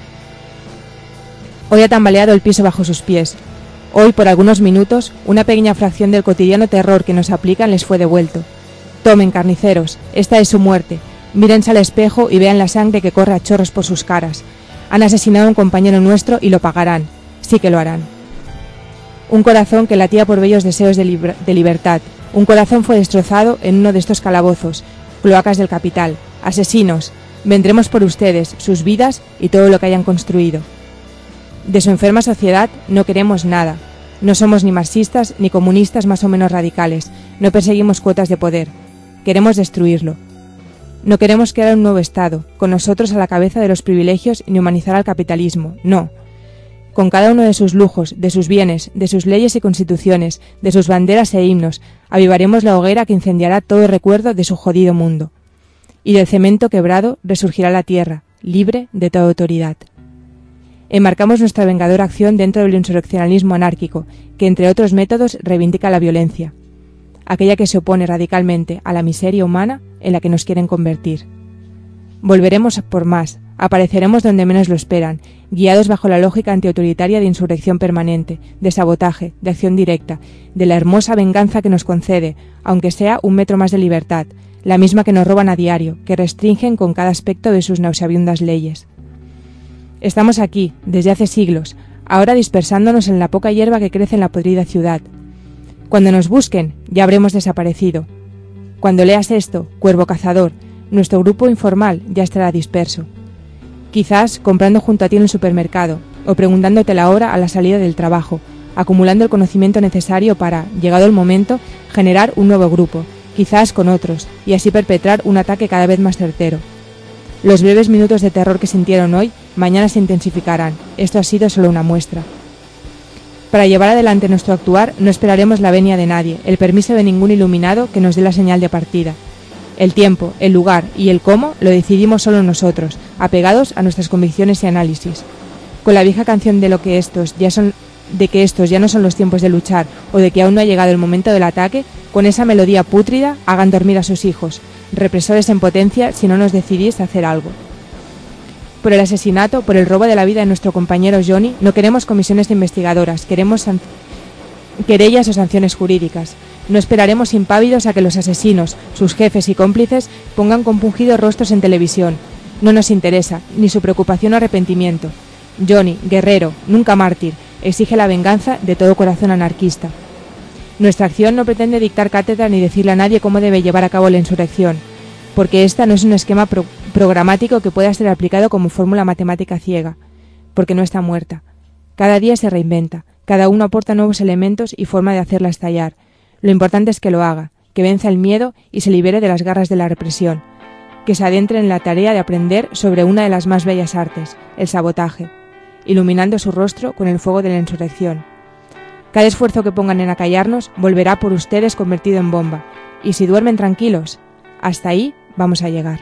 Hoy ha tambaleado el piso bajo sus pies. Hoy, por algunos minutos, una pequeña fracción del cotidiano terror que nos aplican les fue devuelto. Tomen, carniceros, esta es su muerte. Mírense al espejo y vean la sangre que corre a chorros por sus caras. Han asesinado a un compañero nuestro y lo pagarán. Sí que lo harán. Un corazón que latía por bellos deseos de libertad. Un corazón fue destrozado en uno de estos calabozos, cloacas del capital. Asesinos, vendremos por ustedes, sus vidas y todo lo que hayan construido. De su enferma sociedad no queremos nada. No somos ni marxistas ni comunistas más o menos radicales. No perseguimos cuotas de poder. Queremos destruirlo. No queremos crear un nuevo Estado, con nosotros a la cabeza de los privilegios ni humanizar al capitalismo. No. Con cada uno de sus lujos, de sus bienes, de sus leyes y constituciones, de sus banderas e himnos, avivaremos la hoguera que incendiará todo recuerdo de su jodido mundo. Y del cemento quebrado resurgirá la tierra, libre de toda autoridad. Enmarcamos nuestra vengadora acción dentro del insurreccionalismo anárquico, que entre otros métodos reivindica la violencia, aquella que se opone radicalmente a la miseria humana en la que nos quieren convertir. Volveremos por más, apareceremos donde menos lo esperan, guiados bajo la lógica antiautoritaria de insurrección permanente, de sabotaje, de acción directa, de la hermosa venganza que nos concede, aunque sea un metro más de libertad, la misma que nos roban a diario, que restringen con cada aspecto de sus nauseabundas leyes. Estamos aquí, desde hace siglos, ahora dispersándonos en la poca hierba que crece en la podrida ciudad. Cuando nos busquen, ya habremos desaparecido. Cuando leas esto, cuervo cazador, nuestro grupo informal ya estará disperso. Quizás comprando junto a ti en el supermercado, o preguntándote la hora a la salida del trabajo, acumulando el conocimiento necesario para, llegado el momento, generar un nuevo grupo, quizás con otros, y así perpetrar un ataque cada vez más certero. Los breves minutos de terror que sintieron hoy, mañana se intensificarán. Esto ha sido solo una muestra. Para llevar adelante nuestro actuar, no esperaremos la venia de nadie, el permiso de ningún iluminado que nos dé la señal de partida. El tiempo, el lugar y el cómo lo decidimos solo nosotros, apegados a nuestras convicciones y análisis. Con la vieja canción de que estos ya no son los tiempos de luchar o de que aún no ha llegado el momento del ataque, con esa melodía pútrida hagan dormir a sus hijos, represores en potencia si no nos decidís a hacer algo. Por el asesinato, por el robo de la vida de nuestro compañero Johnny, no queremos comisiones investigadoras, queremos querellas o sanciones jurídicas. No esperaremos impávidos a que los asesinos, sus jefes y cómplices pongan compungidos rostros en televisión. No nos interesa, ni su preocupación o arrepentimiento. Johnny, guerrero, nunca mártir, exige la venganza de todo corazón anarquista. Nuestra acción no pretende dictar cátedra ni decirle a nadie cómo debe llevar a cabo la insurrección, porque esta no es un esquema programático que pueda ser aplicado como fórmula matemática ciega, porque no está muerta. Cada día se reinventa, cada uno aporta nuevos elementos y forma de hacerla estallar. Lo importante es que lo haga, que venza el miedo y se libere de las garras de la represión, que se adentre en la tarea de aprender sobre una de las más bellas artes, el sabotaje, iluminando su rostro con el fuego de la insurrección. Cada esfuerzo que pongan en acallarnos volverá por ustedes convertido en bomba, y si duermen tranquilos, hasta ahí vamos a llegar.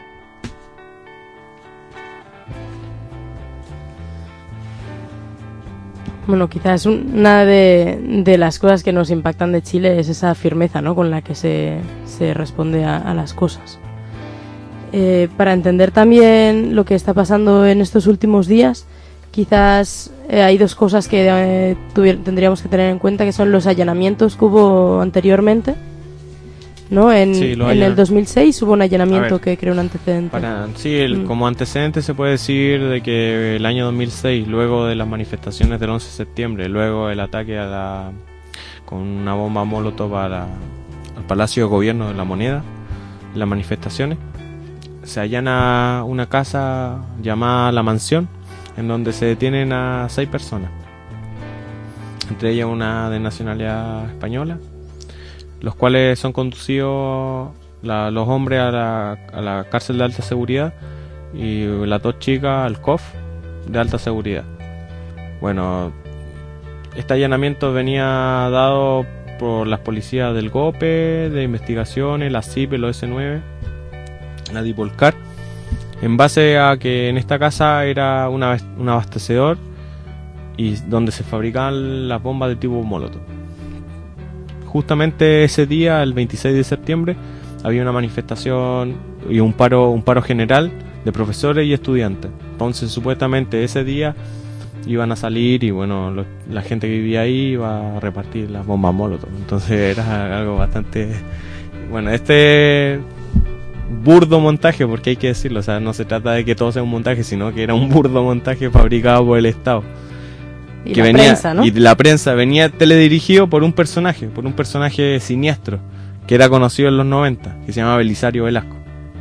Bueno, quizás una de las cosas que nos impactan de Chile es esa firmeza, ¿no?, con la que se responde a las cosas. Para entender también lo que está pasando en estos últimos días, quizás hay dos cosas que tendríamos que tener en cuenta, que son los allanamientos que hubo anteriormente, ¿no? En Sí, el 2006 hubo un allanamiento que creó un antecedente. Como antecedente se puede decir de que el año 2006, luego de las manifestaciones del 11 de septiembre, luego el ataque con una bomba molotov al Palacio de Gobierno de La Moneda, las manifestaciones, se allana una casa llamada La Mansión, en donde se detienen a 6 personas, entre ellas una de nacionalidad española, los cuales son conducidos los hombres a la cárcel de alta seguridad y las 2 chicas al COF de alta seguridad. Bueno, este allanamiento venía dado por las policías del GOPE, de investigaciones, la CIP, los S9, la Dipolcar, en base a que en esta casa era un abastecedor y donde se fabricaban las bombas de tipo molotov. Justamente ese día, el 26 de septiembre, había una manifestación y un paro general de profesores y estudiantes. Entonces, supuestamente ese día iban a salir y bueno, la gente que vivía ahí iba a repartir las bombas molotov. Entonces era algo bastante... Bueno, este burdo montaje, porque hay que decirlo, o sea, no se trata de que todo sea un montaje, sino que era un burdo montaje fabricado por el Estado. Y que la prensa, ¿no? Y la prensa venía teledirigido por un personaje siniestro, que era conocido en los 90, que se llamaba Belisario Velasco.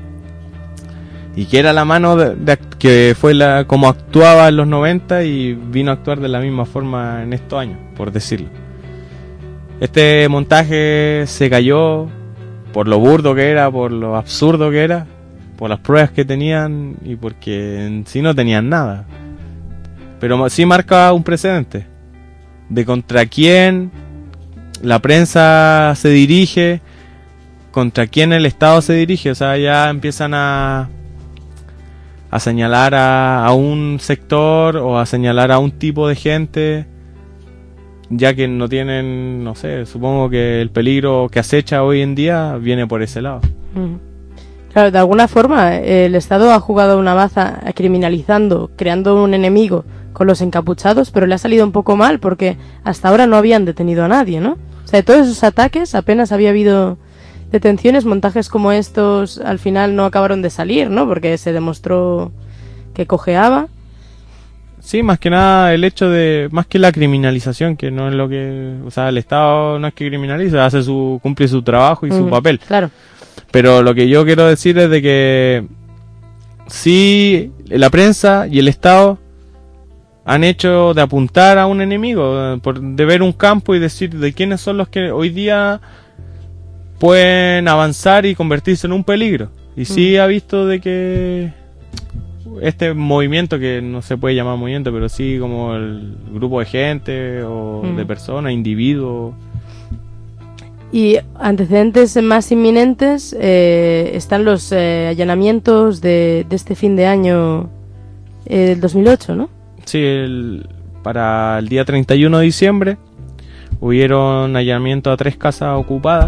Y que era la mano que fue como actuaba en los 90 y vino a actuar de la misma forma en estos años, por decirlo. Este montaje se cayó por lo burdo que era, por lo absurdo que era, por las pruebas que tenían y porque en sí no tenían nada. Pero sí marca un precedente de contra quién la prensa se dirige, contra quién el Estado se dirige. O sea, ya empiezan a señalar a un sector o a señalar a un tipo de gente, ya que no tienen, no sé, supongo que el peligro que acecha hoy en día viene por ese lado. Claro, de alguna forma el Estado ha jugado una baza criminalizando, creando un enemigo con los encapuchados, pero le ha salido un poco mal porque hasta ahora no habían detenido a nadie, ¿no? O sea, de todos esos ataques apenas había habido detenciones, montajes como estos al final no acabaron de salir, ¿no? Porque se demostró que cojeaba. Sí, más que nada el hecho de, más que la criminalización, que no es lo que, o sea, el Estado no es que criminaliza, cumple su trabajo y su papel. Claro. Pero lo que yo quiero decir es de que sí, la prensa y el Estado han hecho de apuntar a un enemigo, de ver un campo y decir de quiénes son los que hoy día pueden avanzar y convertirse en un peligro. Y sí ha visto de que este movimiento, que no se puede llamar movimiento, pero sí como el grupo de gente o de personas, individuos. Y antecedentes más inminentes están los allanamientos de este fin de año del 2008, ¿no? Sí, para el día 31 de diciembre hubieron allanamientos a 3 casas ocupadas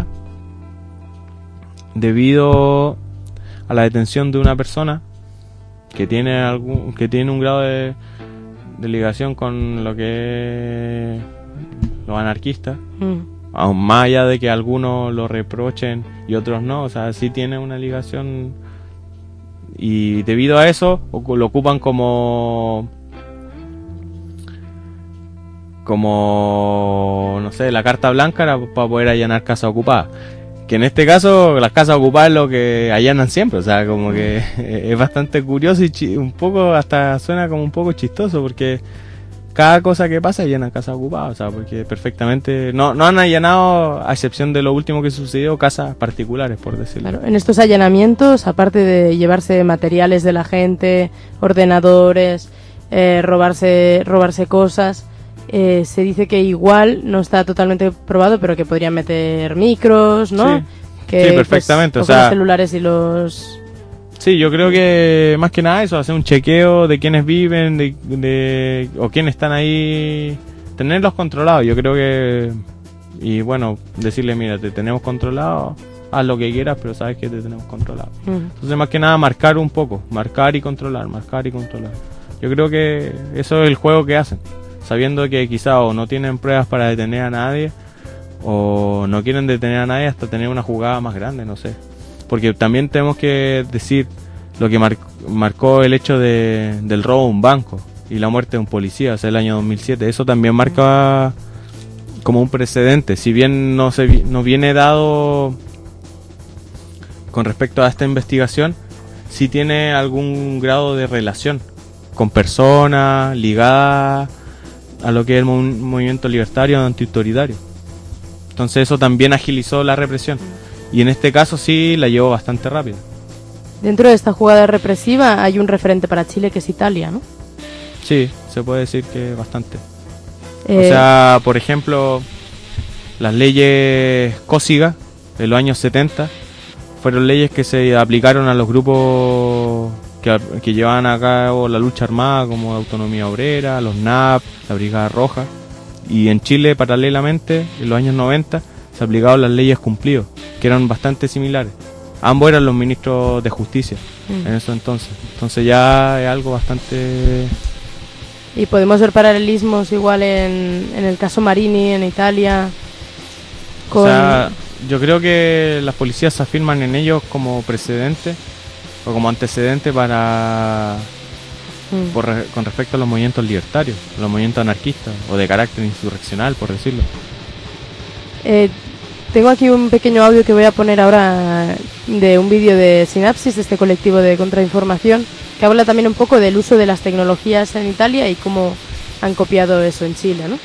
debido a la detención de una persona que tiene un grado de ligación con lo que es los anarquistas, aún más allá de que algunos lo reprochen y otros no, o sea, sí tiene una ligación, y debido a eso lo ocupan como no sé, la carta blanca para poder allanar casas ocupadas. Que en este caso las casas ocupadas es lo que allanan siempre, o sea, como que es bastante curioso y un poco hasta suena como un poco chistoso, porque cada cosa que pasa allanan casas ocupadas, o sea, porque perfectamente no han allanado, a excepción de lo último que sucedió, casas particulares, por decirlo. Claro, en estos allanamientos, aparte de llevarse materiales de la gente, ordenadores, robarse cosas, se dice que igual no está totalmente probado, pero que podrían meter micros, ¿no? Sí, sí, perfectamente, pues, o sea, los celulares y los... Sí, yo creo que más que nada eso, hacer un chequeo de quiénes viven, o quiénes están ahí, tenerlos controlados, yo creo que... Y bueno, decirle, mira, te tenemos controlado, haz lo que quieras, pero sabes que te tenemos controlado. Entonces más que nada marcar un poco, marcar y controlar. Yo creo que eso es el juego que hacen, sabiendo que quizá o no tienen pruebas para detener a nadie, o no quieren detener a nadie hasta tener una jugada más grande, no sé. Porque también tenemos que decir lo que marcó el hecho del robo a un banco y la muerte de un policía, o sea, el año 2007. Eso también marca como un precedente, si bien no viene dado con respecto a esta investigación, sí tiene algún grado de relación con personas ligadas a lo que es el movimiento libertario antiautoritario. Entonces eso también agilizó la represión, y en este caso sí la llevó bastante rápido. Dentro de esta jugada represiva hay un referente para Chile que es Italia, ¿no? Sí, se puede decir que bastante. O sea, por ejemplo, las leyes Cossiga de los años 70 fueron leyes que se aplicaron a los grupos que llevaban a cabo la lucha armada, como Autonomía Obrera, los NAP, la Brigada Roja. Y en Chile, paralelamente, en los años 90, se aplicaban las leyes Cumplido, que eran bastante similares. Ambos eran los ministros de Justicia en eso entonces. Entonces ya es algo bastante... Y podemos ver paralelismos igual en el caso Marini, en Italia. O sea, yo creo que las policías se afirman en ellos como precedente o como antecedente para con respecto a los movimientos libertarios, los movimientos anarquistas o de carácter insurreccional, por decirlo. Tengo aquí un pequeño audio que voy a poner ahora de un vídeo de Sinapsis, de este colectivo de contrainformación, que habla también un poco del uso de las tecnologías en Italia y cómo han copiado eso en Chile, ¿no?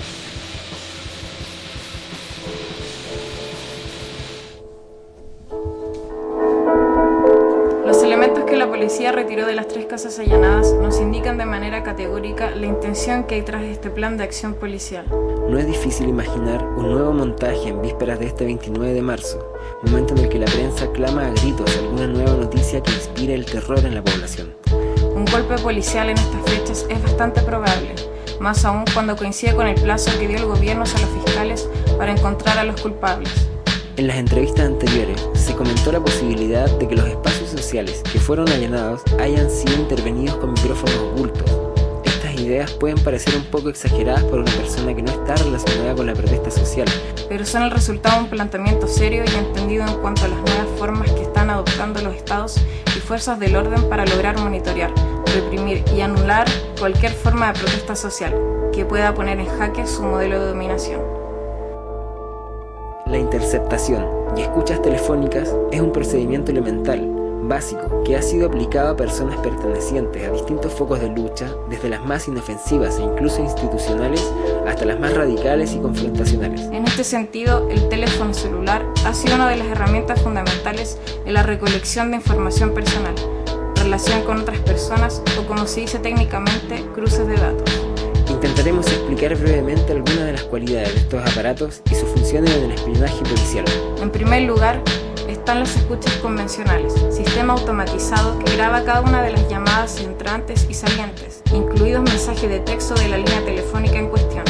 Los elementos que la policía retiró de las 3 casas allanadas nos indican de manera categórica la intención que hay tras este plan de acción policial. No es difícil imaginar un nuevo montaje en vísperas de este 29 de marzo, momento en el que la prensa clama a gritos alguna nueva noticia que inspire el terror en la población. Un golpe policial en estas fechas es bastante probable, más aún cuando coincide con el plazo que dio el gobierno a los fiscales para encontrar a los culpables. En las entrevistas anteriores se comentó la posibilidad de que los espacios sociales que fueron allanados hayan sido intervenidos con micrófonos ocultos. Estas ideas pueden parecer un poco exageradas por una persona que no está relacionada con la protesta social, pero son el resultado de un planteamiento serio y entendido en cuanto a las nuevas formas que están adoptando los estados y fuerzas del orden para lograr monitorear, reprimir y anular cualquier forma de protesta social que pueda poner en jaque su modelo de dominación. La interceptación y escuchas telefónicas es un procedimiento elemental, básico, que ha sido aplicado a personas pertenecientes a distintos focos de lucha, desde las más inofensivas e incluso institucionales hasta las más radicales y confrontacionales. En este sentido, el teléfono celular ha sido una de las herramientas fundamentales en la recolección de información personal, relación con otras personas o, como se dice técnicamente, cruces de datos. Intentaremos explicar brevemente algunas de las cualidades de estos aparatos y sus funciones en el espionaje policial. En primer lugar, están las escuchas convencionales, sistema automatizado que graba cada una de las llamadas entrantes y salientes, incluidos mensajes de texto de la línea telefónica en cuestión.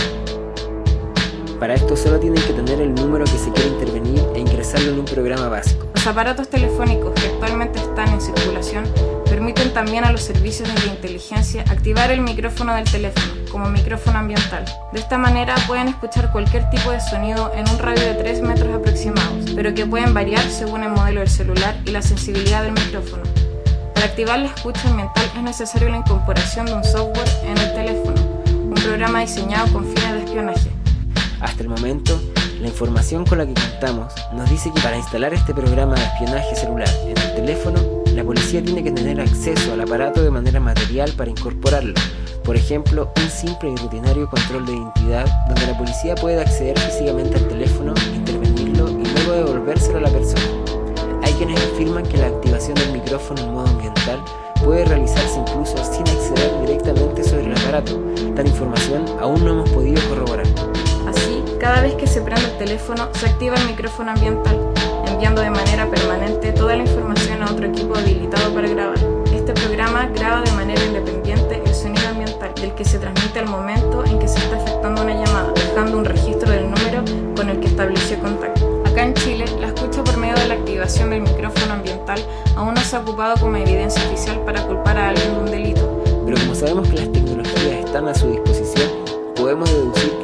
Para esto solo tienen que tener el número que se quiere intervenir e ingresarlo en un programa básico. Los aparatos telefónicos que actualmente están en circulación permiten también a los servicios de inteligencia activar el micrófono del teléfono como micrófono ambiental. De esta manera pueden escuchar cualquier tipo de sonido en un radio de 3 metros aproximados, pero que pueden variar según el modelo del celular y la sensibilidad del micrófono. Para activar la escucha ambiental es necesario la incorporación de un software en el teléfono, un programa diseñado con fines de espionaje. Hasta el momento, la información con la que contamos nos dice que para instalar este programa de espionaje celular en el teléfono, la policía tiene que tener acceso al aparato de manera material para incorporarlo. Por ejemplo, un simple y rutinario control de identidad donde la policía puede acceder físicamente al teléfono, intervenirlo y luego devolvérselo a la persona. Hay quienes afirman que la activación del micrófono en modo ambiental puede realizarse incluso sin acceder directamente sobre el aparato. Tal información aún no hemos podido corroborar. Así, cada vez que se prende el teléfono, se activa el micrófono ambiental, enviando de manera permanente toda la información a otro equipo habilitado para grabar. Este programa graba de manera independiente el sonido ambiental, del que se transmite al momento en que se está efectuando una llamada, dejando un registro del número con el que estableció contacto. Acá en Chile, la escucha por medio de la activación del micrófono ambiental aún no se ha ocupado como evidencia oficial para culpar a alguien de un delito. Pero como sabemos que las tecnologías están a su disposición, podemos deducir que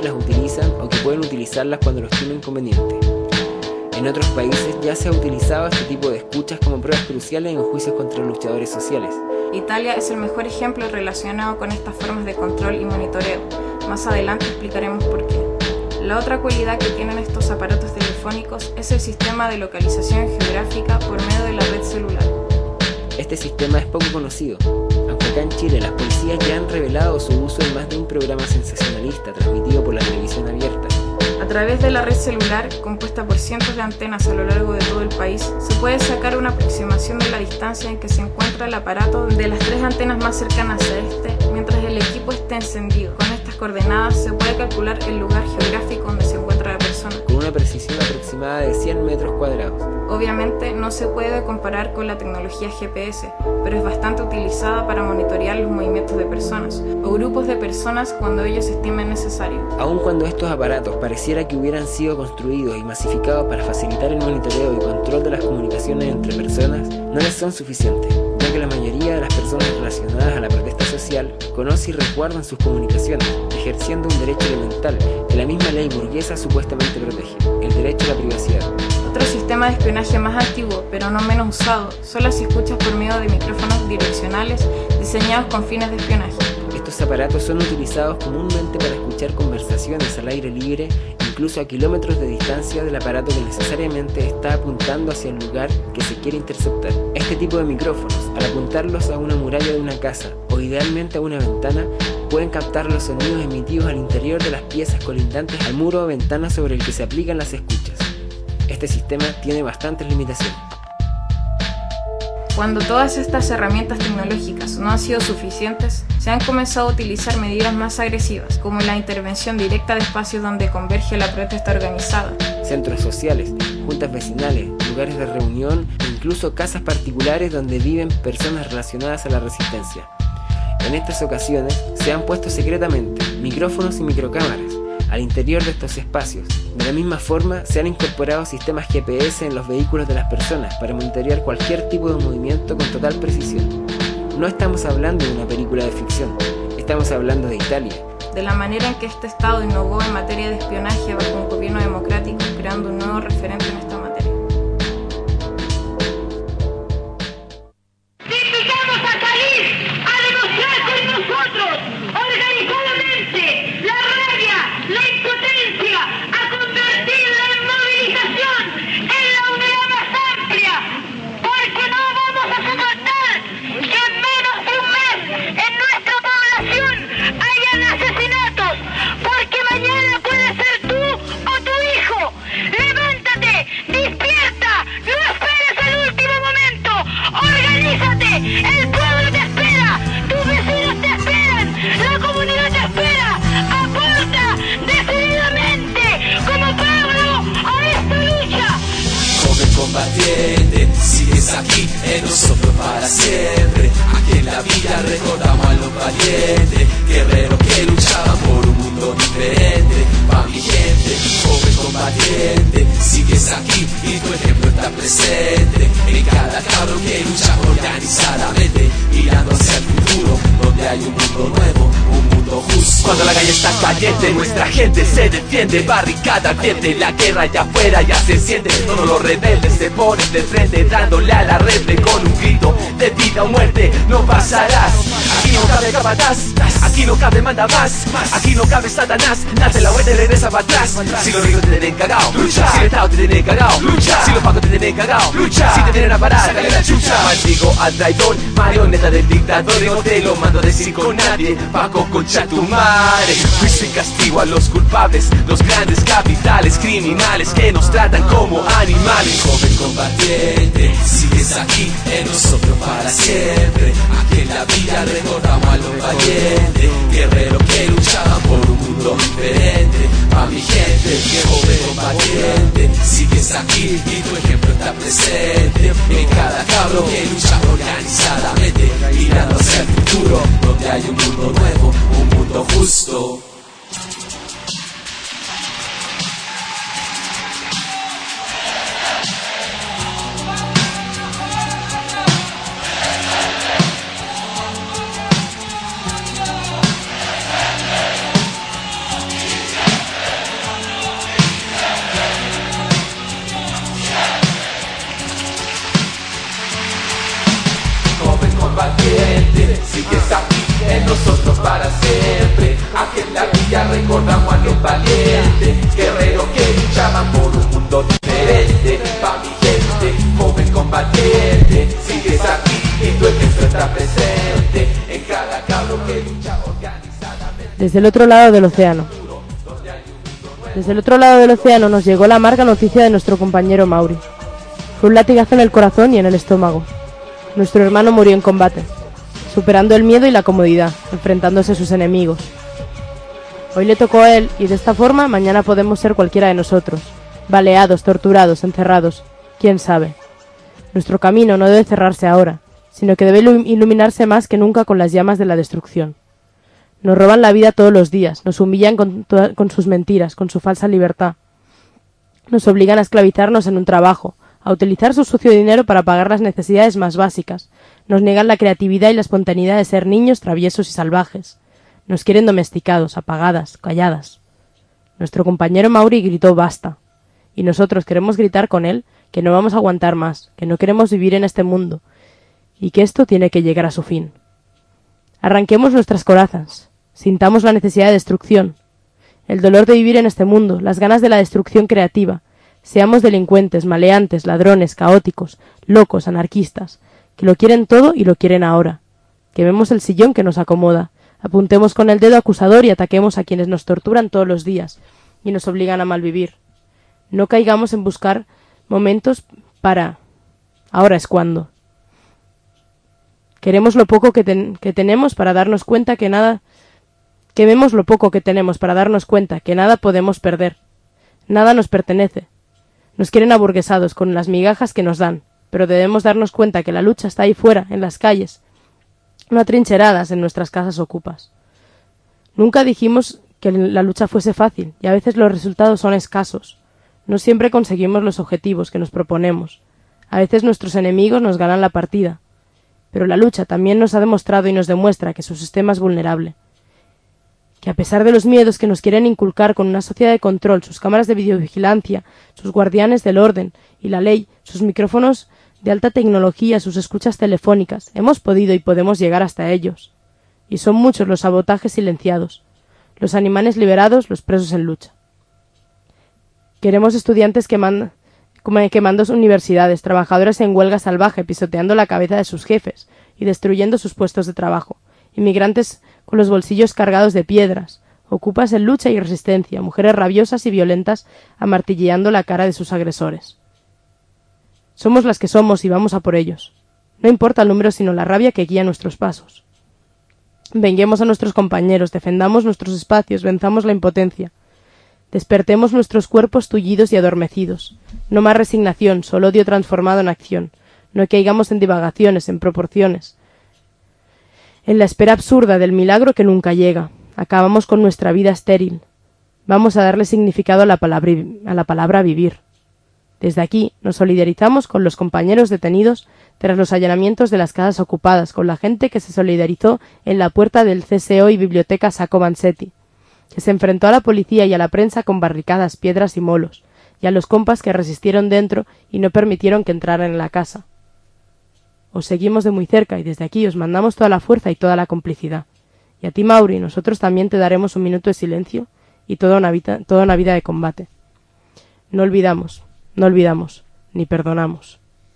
las utilizan o que pueden utilizarlas cuando lo estimen conveniente. En otros países ya se ha utilizado este tipo de escuchas como pruebas cruciales en juicios contra luchadores sociales. Italia es el mejor ejemplo relacionado con estas formas de control y monitoreo. Más adelante explicaremos por qué. La otra cualidad que tienen estos aparatos telefónicos es el sistema de localización geográfica por medio de la red celular. Este sistema es poco conocido, aunque acá en Chile las policías ya han revelado su uso en más de un programa sensacionalista transmitido por la televisión abierta. A través de la red celular, compuesta por cientos de antenas a lo largo de todo el país, se puede sacar una aproximación de la distancia en que se encuentra el aparato de las 3 antenas más cercanas a este, mientras el equipo esté encendido. Con estas coordenadas se puede calcular el lugar geográfico donde se encuentra la persona, con una precisión aproximada de 100 metros cuadrados. Obviamente no se puede comparar con la tecnología GPS, pero es bastante utilizada para monitorear los movimientos de personas o grupos de personas cuando ellos estimen necesario. Aun cuando estos aparatos pareciera que hubieran sido construidos y masificados para facilitar el monitoreo y control de las comunicaciones entre personas, no les son suficientes, ya que la mayoría de las personas relacionadas a la protesta social conoce y resguardan sus comunicaciones, ejerciendo un derecho elemental que la misma ley burguesa supuestamente protege, el derecho a la privacidad. Otro sistema de espionaje más antiguo, pero no menos usado, son las escuchas por medio de micrófonos direccionales diseñados con fines de espionaje. Estos aparatos son utilizados comúnmente para escuchar conversaciones al aire libre, incluso a kilómetros de distancia del aparato que necesariamente está apuntando hacia el lugar que se quiere interceptar. Este tipo de micrófonos, al apuntarlos a una muralla de una casa o idealmente a una ventana, pueden captar los sonidos emitidos al interior de las piezas colindantes al muro o ventana sobre el que se aplican las escuchas. Este sistema tiene bastantes limitaciones. Cuando todas estas herramientas tecnológicas no han sido suficientes, se han comenzado a utilizar medidas más agresivas, como la intervención directa de espacios donde converge la protesta organizada. Centros sociales, juntas vecinales, lugares de reunión e incluso casas particulares donde viven personas relacionadas a la resistencia. En estas ocasiones se han puesto secretamente micrófonos y microcámaras al interior de estos espacios. De la misma forma, se han incorporado sistemas GPS en los vehículos de las personas para monitorear cualquier tipo de movimiento con total precisión. No estamos hablando de una película de ficción, estamos hablando de Italia. De la manera en que este Estado innovó en materia de espionaje bajo un gobierno democrático, creando un nuevo referente en esta materia. Invitamos a salir a demostrar con nosotros, organizadamente, la rabia, la impotencia, a convertirla en movilización, en la unidad más amplia, porque no vamos a soportar que en menos de un mes en nuestra población hayan asesinatos, porque mañana puede ser tú o tu hijo. Levántate, despierta, no esperes el último momento, organízate, el pueblo te espera, tus vecinos te esperan, la comunidad te espera, aporta decididamente como pueblo a esta lucha. Joven combatiente, sigues aquí en nosotros para siempre. Aquí en la villa recordamos a los valientes, guerreros que luchaban por un mundo diferente. Pa' mi gente, joven combatiente, sigues aquí y tu ejemplo está presente en cada cabrón que lucha organizadamente, mirando hacia el futuro, donde hay un mundo nuevo, un mundo justo. Cuando la calle está caliente, nuestra gente se defiende, barricada ardiente, la guerra allá afuera ya se siente. Todos los rebeldes se ponen de frente, dándole a la red con un grito de vida o muerte. No pasarás, aquí no cabe capataz, aquí no cabe manda más, aquí no cabe Satanás. Date la vuelta y regresa para atrás. Si los ricos te tienen cagao, lucha. Si el Estado te tiene cagao, lucha. Si los pacos te tienen cagao, lucha. Si te tienen a parar, sácale la chucha. Maldigo al traidor, marioneta del dictador, no te lo mando a decir con nadie. Paco, concha tu madre. Juicio y castigo a los culpables, los grandes capitales criminales que nos tratan como animales. Joven combatiente, sigues aquí en nosotros para siempre. Aquí en la villa recordamos a los valientes, guerreros que luchaban por un mundo diferente. Pa' mi gente, joven combatiente, sigues aquí y tu ejemplo está presente en cada cabrón que lucha organizadamente, mirando hacia el futuro, donde hay un mundo nuevo, un mundo justo. nosotros para siempre. Aquí en la villa recordamos a los valientes guerreros que luchaban por un mundo diferente. Pa' mi gente, joven combatiente, sigues aquí y tu ejemplo está presente en cada cabro que lucha organizadamente. Desde el otro lado del océano. Desde el otro lado del océano nos llegó la amarga noticia de nuestro compañero Mauri. Fue un latigazo en el corazón y en el estómago. Nuestro hermano murió en combate, superando el miedo y la comodidad, enfrentándose a sus enemigos. Hoy le tocó a él y de esta forma mañana podemos ser cualquiera de nosotros, baleados, torturados, encerrados, quién sabe. Nuestro camino no debe cerrarse ahora, sino que debe iluminarse más que nunca con las llamas de la destrucción. Nos roban la vida todos los días, nos humillan con sus mentiras, con su falsa libertad. Nos obligan a esclavizarnos en un trabajo, a utilizar su sucio dinero para pagar las necesidades más básicas. Nos niegan la creatividad y la espontaneidad de ser niños traviesos y salvajes. Nos quieren domesticados, apagadas, calladas. Nuestro compañero Mauri gritó basta. Y nosotros queremos gritar con él que no vamos a aguantar más, que no queremos vivir en este mundo, y que esto tiene que llegar a su fin. Arranquemos nuestras corazas, sintamos la necesidad de destrucción, el dolor de vivir en este mundo, las ganas de la destrucción creativa. Seamos delincuentes, maleantes, ladrones, caóticos, locos, anarquistas, que lo quieren todo y lo quieren ahora. Quememos el sillón que nos acomoda, apuntemos con el dedo acusador y ataquemos a quienes nos torturan todos los días y nos obligan a malvivir. No caigamos en buscar momentos para... ahora es cuando. Queremos lo poco que tenemos para darnos cuenta que nada... Quememos lo poco que tenemos para darnos cuenta que nada podemos perder. Nada nos pertenece. Nos quieren aburguesados con las migajas que nos dan, pero debemos darnos cuenta que la lucha está ahí fuera, en las calles, no atrincheradas en nuestras casas ocupas. Nunca dijimos que la lucha fuese fácil, y a veces los resultados son escasos. No siempre conseguimos los objetivos que nos proponemos. A veces nuestros enemigos nos ganan la partida. Pero la lucha también nos ha demostrado y nos demuestra que su sistema es vulnerable. Que a pesar de los miedos que nos quieren inculcar con una sociedad de control, sus cámaras de videovigilancia, sus guardianes del orden y la ley, sus micrófonos de alta tecnología, sus escuchas telefónicas, hemos podido y podemos llegar hasta ellos. Y son muchos los sabotajes silenciados, los animales liberados, los presos en lucha. Queremos estudiantes quemando universidades, trabajadores en huelga salvaje, pisoteando la cabeza de sus jefes y destruyendo sus puestos de trabajo, inmigrantes con los bolsillos cargados de piedras, ocupas en lucha y resistencia, mujeres rabiosas y violentas amartilleando la cara de sus agresores. Somos las que somos y vamos a por ellos. No importa el número, sino la rabia que guía nuestros pasos. Venguemos a nuestros compañeros, defendamos nuestros espacios, venzamos la impotencia. Despertemos nuestros cuerpos tullidos y adormecidos. No más resignación, solo odio transformado en acción. No caigamos en divagaciones, en proporciones. En la espera absurda del milagro que nunca llega. Acabamos con nuestra vida estéril. Vamos a darle significado a la palabra vivir. Desde aquí nos solidarizamos con los compañeros detenidos tras los allanamientos de las casas ocupadas, con la gente que se solidarizó en la puerta del CSO y biblioteca Sacco Vanzetti, que se enfrentó a la policía y a la prensa con barricadas, piedras y molos, y a los compas que resistieron dentro y no permitieron que entraran en la casa. Os seguimos de muy cerca y desde aquí os mandamos toda la fuerza y toda la complicidad. Y a ti, Mauri, nosotros también te daremos un minuto de silencio y toda una vida de combate. No olvidamos, ni perdonamos.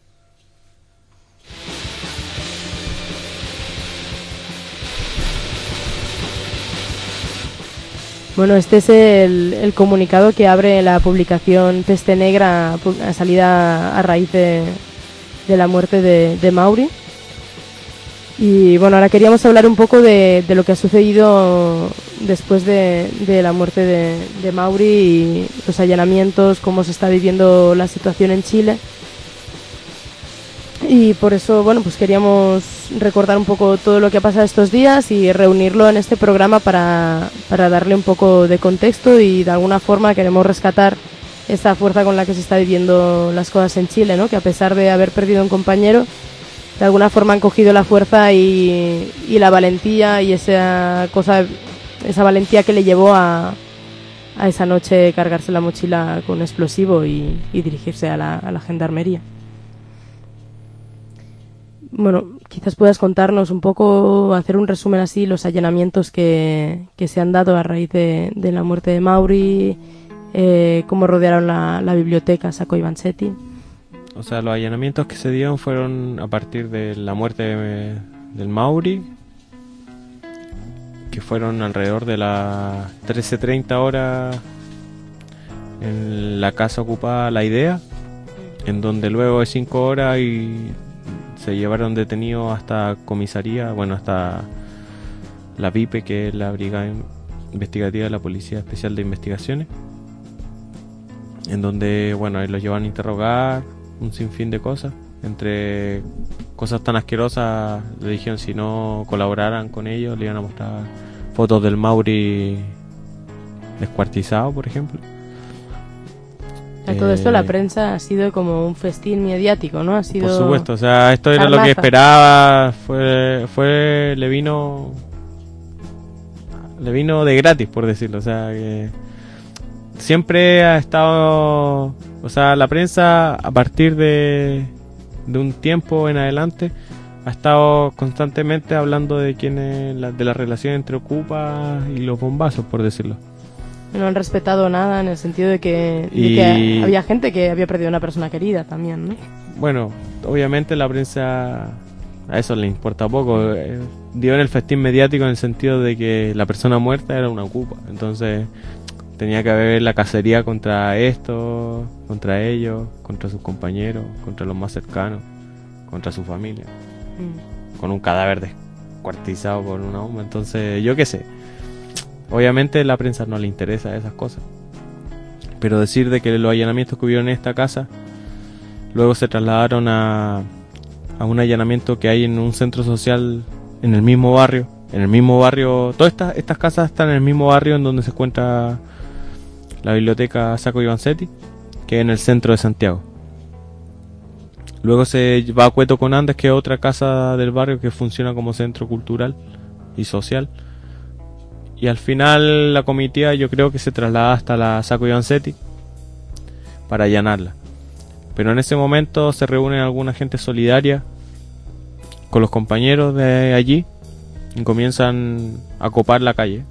Bueno, este es el comunicado que abre la publicación Peste Negra, salida a raíz de la muerte de Mauri. Y bueno, ahora queríamos hablar un poco de lo que ha sucedido después de la muerte de Mauri y los allanamientos, cómo se está viviendo la situación en Chile. Y por eso, bueno, pues queríamos recordar un poco todo lo que ha pasado estos días y reunirlo en este programa para darle un poco de contexto, y de alguna forma queremos rescatar esta fuerza con la que se está viviendo las cosas en Chile, ¿no? Que a pesar de haber perdido un compañero, de alguna forma han cogido la fuerza y la valentía y esa valentía que le llevó a esa noche cargarse la mochila con un explosivo y dirigirse a la gendarmería. Bueno, quizás puedas contarnos un poco, hacer un resumen así, los allanamientos que se han dado a raíz de la muerte de Mauri, cómo rodearon la biblioteca Sacco Vanzetti. O sea, los allanamientos que se dieron fueron a partir de la muerte del Mauri, que fueron alrededor de las 13:30 horas en la casa ocupada La Idea, en donde luego de 5 horas y se llevaron detenidos hasta comisaría, bueno, hasta la PIPE, que es la Brigada Investigativa de la Policía Especial de Investigaciones, en donde, bueno, ahí los llevan a interrogar, un sinfín de cosas, entre cosas tan asquerosas. Le dijeron si no colaboraran con ellos le iban a mostrar fotos del Mauri descuartizado, por ejemplo. A todo esto la prensa ha sido como un festín mediático, ¿no? Ha sido, por supuesto, o sea, esto era lo que esperaba, le vino de gratis, por decirlo, o sea, que siempre ha estado, o sea, la prensa a partir de un tiempo en adelante ha estado constantemente hablando de de la relación entre Ocupa y los bombazos, por decirlo. No han respetado nada en el sentido de que había gente que había perdido una persona querida también, ¿no? Bueno, obviamente la prensa a eso le importa poco. Dio en el festín mediático en el sentido de que la persona muerta era una Ocupa. Entonces tenía que haber la cacería contra esto, contra ellos, contra sus compañeros, contra los más cercanos, contra su familia. Con un cadáver descuartizado por una bomba. Entonces, yo qué sé. Obviamente a la prensa no le interesa esas cosas, pero decir de que los allanamientos que hubieron en esta casa luego se trasladaron a un allanamiento que hay en un centro social en el mismo barrio. Todas estas casas están en el mismo barrio en donde se encuentra la biblioteca Sacco Vanzetti, que es en el centro de Santiago. Luego se va a Cueto con Andes, que es otra casa del barrio que funciona como centro cultural y social. Y al final la comitiva yo creo que se traslada hasta la Sacco Vanzetti para allanarla. Pero en ese momento se reúnen alguna gente solidaria con los compañeros de allí y comienzan a copar la calle,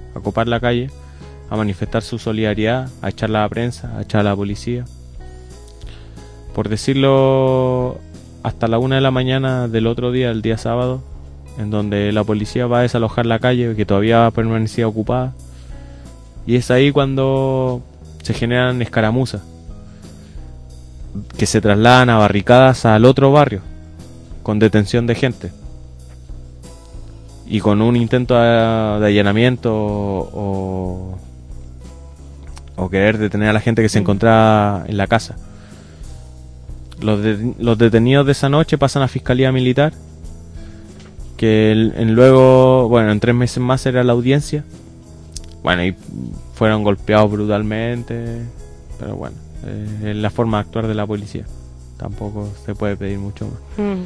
a manifestar su solidaridad, a echarla a la prensa, a echarla a la policía. Por decirlo, hasta la 1 de la mañana del otro día, el día sábado, en donde la policía va a desalojar la calle que todavía permanecía ocupada, y es ahí cuando se generan escaramuzas que se trasladan a barricadas al otro barrio con detención de gente y con un intento de allanamiento o querer detener a la gente que se encontraba en la casa. Los detenidos de esa noche pasan a Fiscalía Militar, que luego, bueno, en 3 meses más era la audiencia. Bueno, y fueron golpeados brutalmente, pero bueno, es la forma de actuar de la policía. Tampoco se puede pedir mucho más.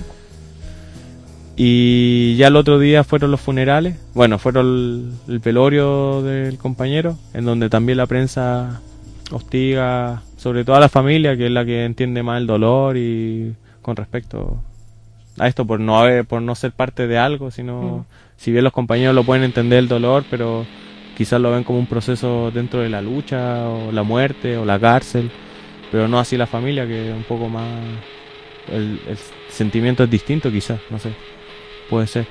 Y ya el otro día fueron los funerales. Bueno, fueron el velorio del compañero, en donde también la prensa hostiga, sobre todo a la familia, que es la que entiende más el dolor y con respecto a esto, por no ser parte de algo, sino si bien los compañeros lo pueden entender el dolor, pero quizás lo ven como un proceso dentro de la lucha o la muerte o la cárcel, pero no así la familia, que es un poco más el sentimiento es distinto, quizás, no sé, puede ser.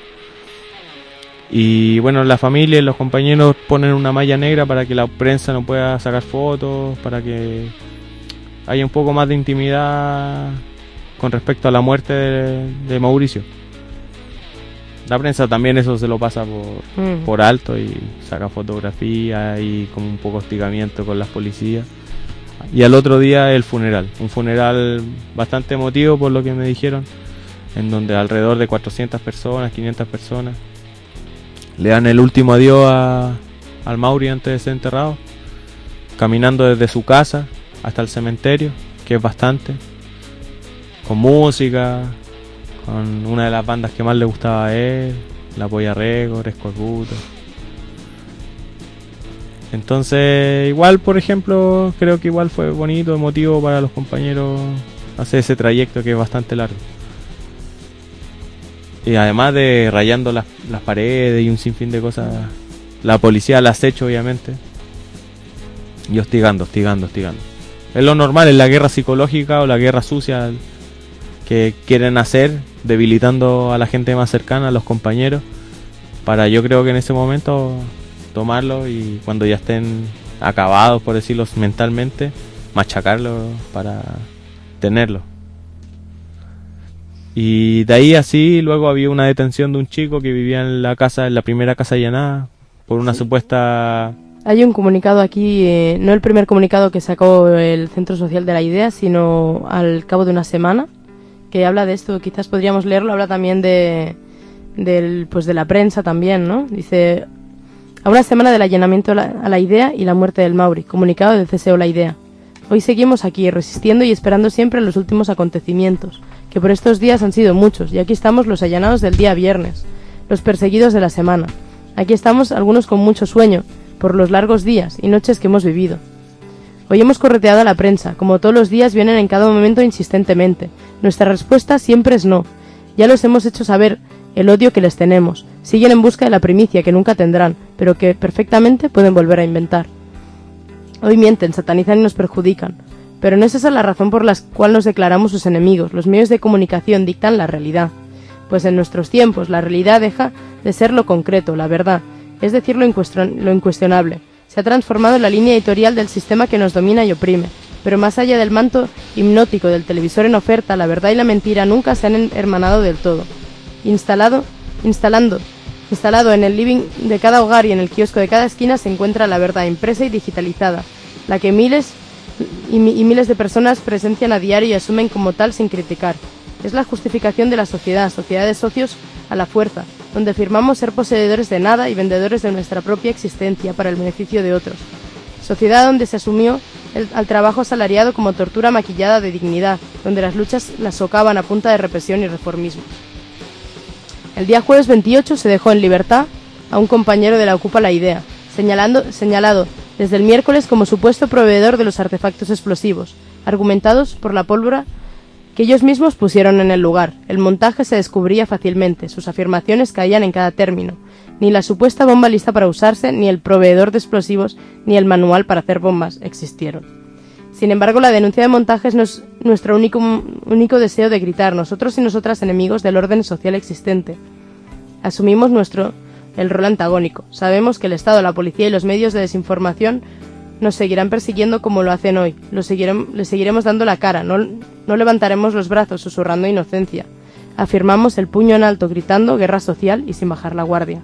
Y bueno, la familia y los compañeros ponen una malla negra para que la prensa no pueda sacar fotos, para que haya un poco más de intimidad con respecto a la muerte de Mauricio. La prensa también eso se lo pasa por alto y saca fotografías y como un poco hostigamiento con las policías. Y al otro día el funeral, un funeral bastante emotivo por lo que me dijeron, en donde alrededor de 400 personas, 500 personas le dan el último adiós al Mauri antes de ser enterrado, caminando desde su casa hasta el cementerio, que es bastante, con música, con una de las bandas que más le gustaba a él, La Polla Records, Escorbuto. Entonces, igual, por ejemplo, creo que igual fue bonito, emotivo para los compañeros hacer ese trayecto que es bastante largo. Y además de rayando las paredes y un sinfín de cosas, la policía al acecho, obviamente. Y hostigando. Es lo normal, es la guerra psicológica o la guerra sucia que quieren hacer, debilitando a la gente más cercana, a los compañeros, para, yo creo que en ese momento, tomarlo y cuando ya estén acabados, por decirlo mentalmente, machacarlo para tenerlo. Y de ahí así, luego había una detención de un chico que vivía en la primera casa allanada, por una supuesta... Hay un comunicado aquí, no el primer comunicado que sacó el Centro Social de la Idea, sino al cabo de una semana, que habla de esto. Quizás podríamos leerlo. Habla también de la prensa también, ¿no? Dice: a una semana del allanamiento a la Idea y la muerte del Mauri, comunicado del CSO La Idea. Hoy seguimos aquí, resistiendo y esperando siempre los últimos acontecimientos, que por estos días han sido muchos, y aquí estamos los allanados del día viernes, los perseguidos de la semana. Aquí estamos algunos con mucho sueño, por los largos días y noches que hemos vivido. Hoy hemos correteado a la prensa, como todos los días vienen en cada momento insistentemente. Nuestra respuesta siempre es no. Ya los hemos hecho saber el odio que les tenemos. Siguen en busca de la primicia que nunca tendrán, pero que perfectamente pueden volver a inventar. Hoy mienten, satanizan y nos perjudican. Pero no es esa la razón por la cual nos declaramos sus enemigos. Los medios de comunicación dictan la realidad. Pues en nuestros tiempos la realidad deja de ser lo concreto, la verdad, es decir, lo incuestionable. Se ha transformado en la línea editorial del sistema que nos domina y oprime. Pero más allá del manto hipnótico del televisor en oferta, la verdad y la mentira nunca se han hermanado del todo. Instalado en el living de cada hogar y en el kiosco de cada esquina se encuentra la verdad impresa y digitalizada, la que miles de personas presencian a diario y asumen como tal sin criticar. Es la justificación de la sociedad de socios a la fuerza, donde afirmamos ser poseedores de nada y vendedores de nuestra propia existencia para el beneficio de otros. Sociedad donde se asumió al trabajo asalariado como tortura maquillada de dignidad, donde las luchas las socavan a punta de represión y reformismo. El día jueves 28 se dejó en libertad a un compañero de la Ocupa La Idea, señalado desde el miércoles como supuesto proveedor de los artefactos explosivos, argumentados por la pólvora que ellos mismos pusieron en el lugar. El montaje se descubría fácilmente, sus afirmaciones caían en cada término. Ni la supuesta bomba lista para usarse, ni el proveedor de explosivos, ni el manual para hacer bombas existieron. Sin embargo, la denuncia de montajes no es nuestro único deseo de gritar, nosotros y nosotras enemigos del orden social existente. Asumimos el rol antagónico. Sabemos que el Estado, la policía y los medios de desinformación nos seguirán persiguiendo como lo hacen hoy. Les seguiremos dando la cara, no levantaremos los brazos susurrando inocencia. Afirmamos el puño en alto, gritando guerra social y sin bajar la guardia.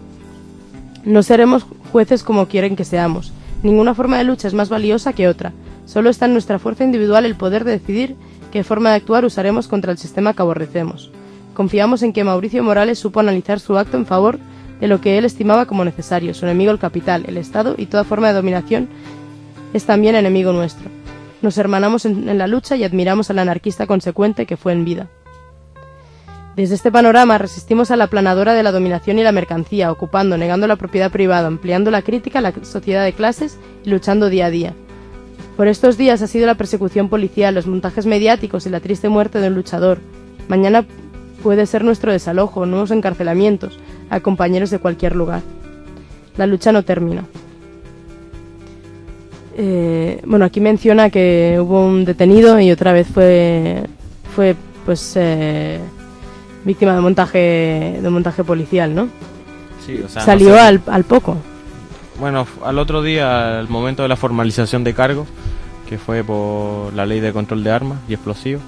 No seremos jueces como quieren que seamos. Ninguna forma de lucha es más valiosa que otra. Solo está en nuestra fuerza individual el poder de decidir qué forma de actuar usaremos contra el sistema que aborrecemos. Confiamos en que Mauricio Morales supo analizar su acto en favor de lo que él estimaba como necesario. Su enemigo el capital, el Estado y toda forma de dominación es también enemigo nuestro. Nos hermanamos en la lucha y admiramos al anarquista consecuente que fue en vida. Desde este panorama resistimos a la aplanadora de la dominación y la mercancía, ocupando, negando la propiedad privada, ampliando la crítica a la sociedad de clases y luchando día a día. Por estos días ha sido la persecución policial, los montajes mediáticos y la triste muerte de un luchador. Mañana puede ser nuestro desalojo, nuevos encarcelamientos a compañeros de cualquier lugar. La lucha no termina. Aquí menciona que hubo un detenido y otra vez fue víctima de montaje policial, ¿no? Sí, o sea, salió no sé. al poco. Bueno, al otro día, al momento de la formalización de cargos, que fue por la ley de control de armas y explosivos.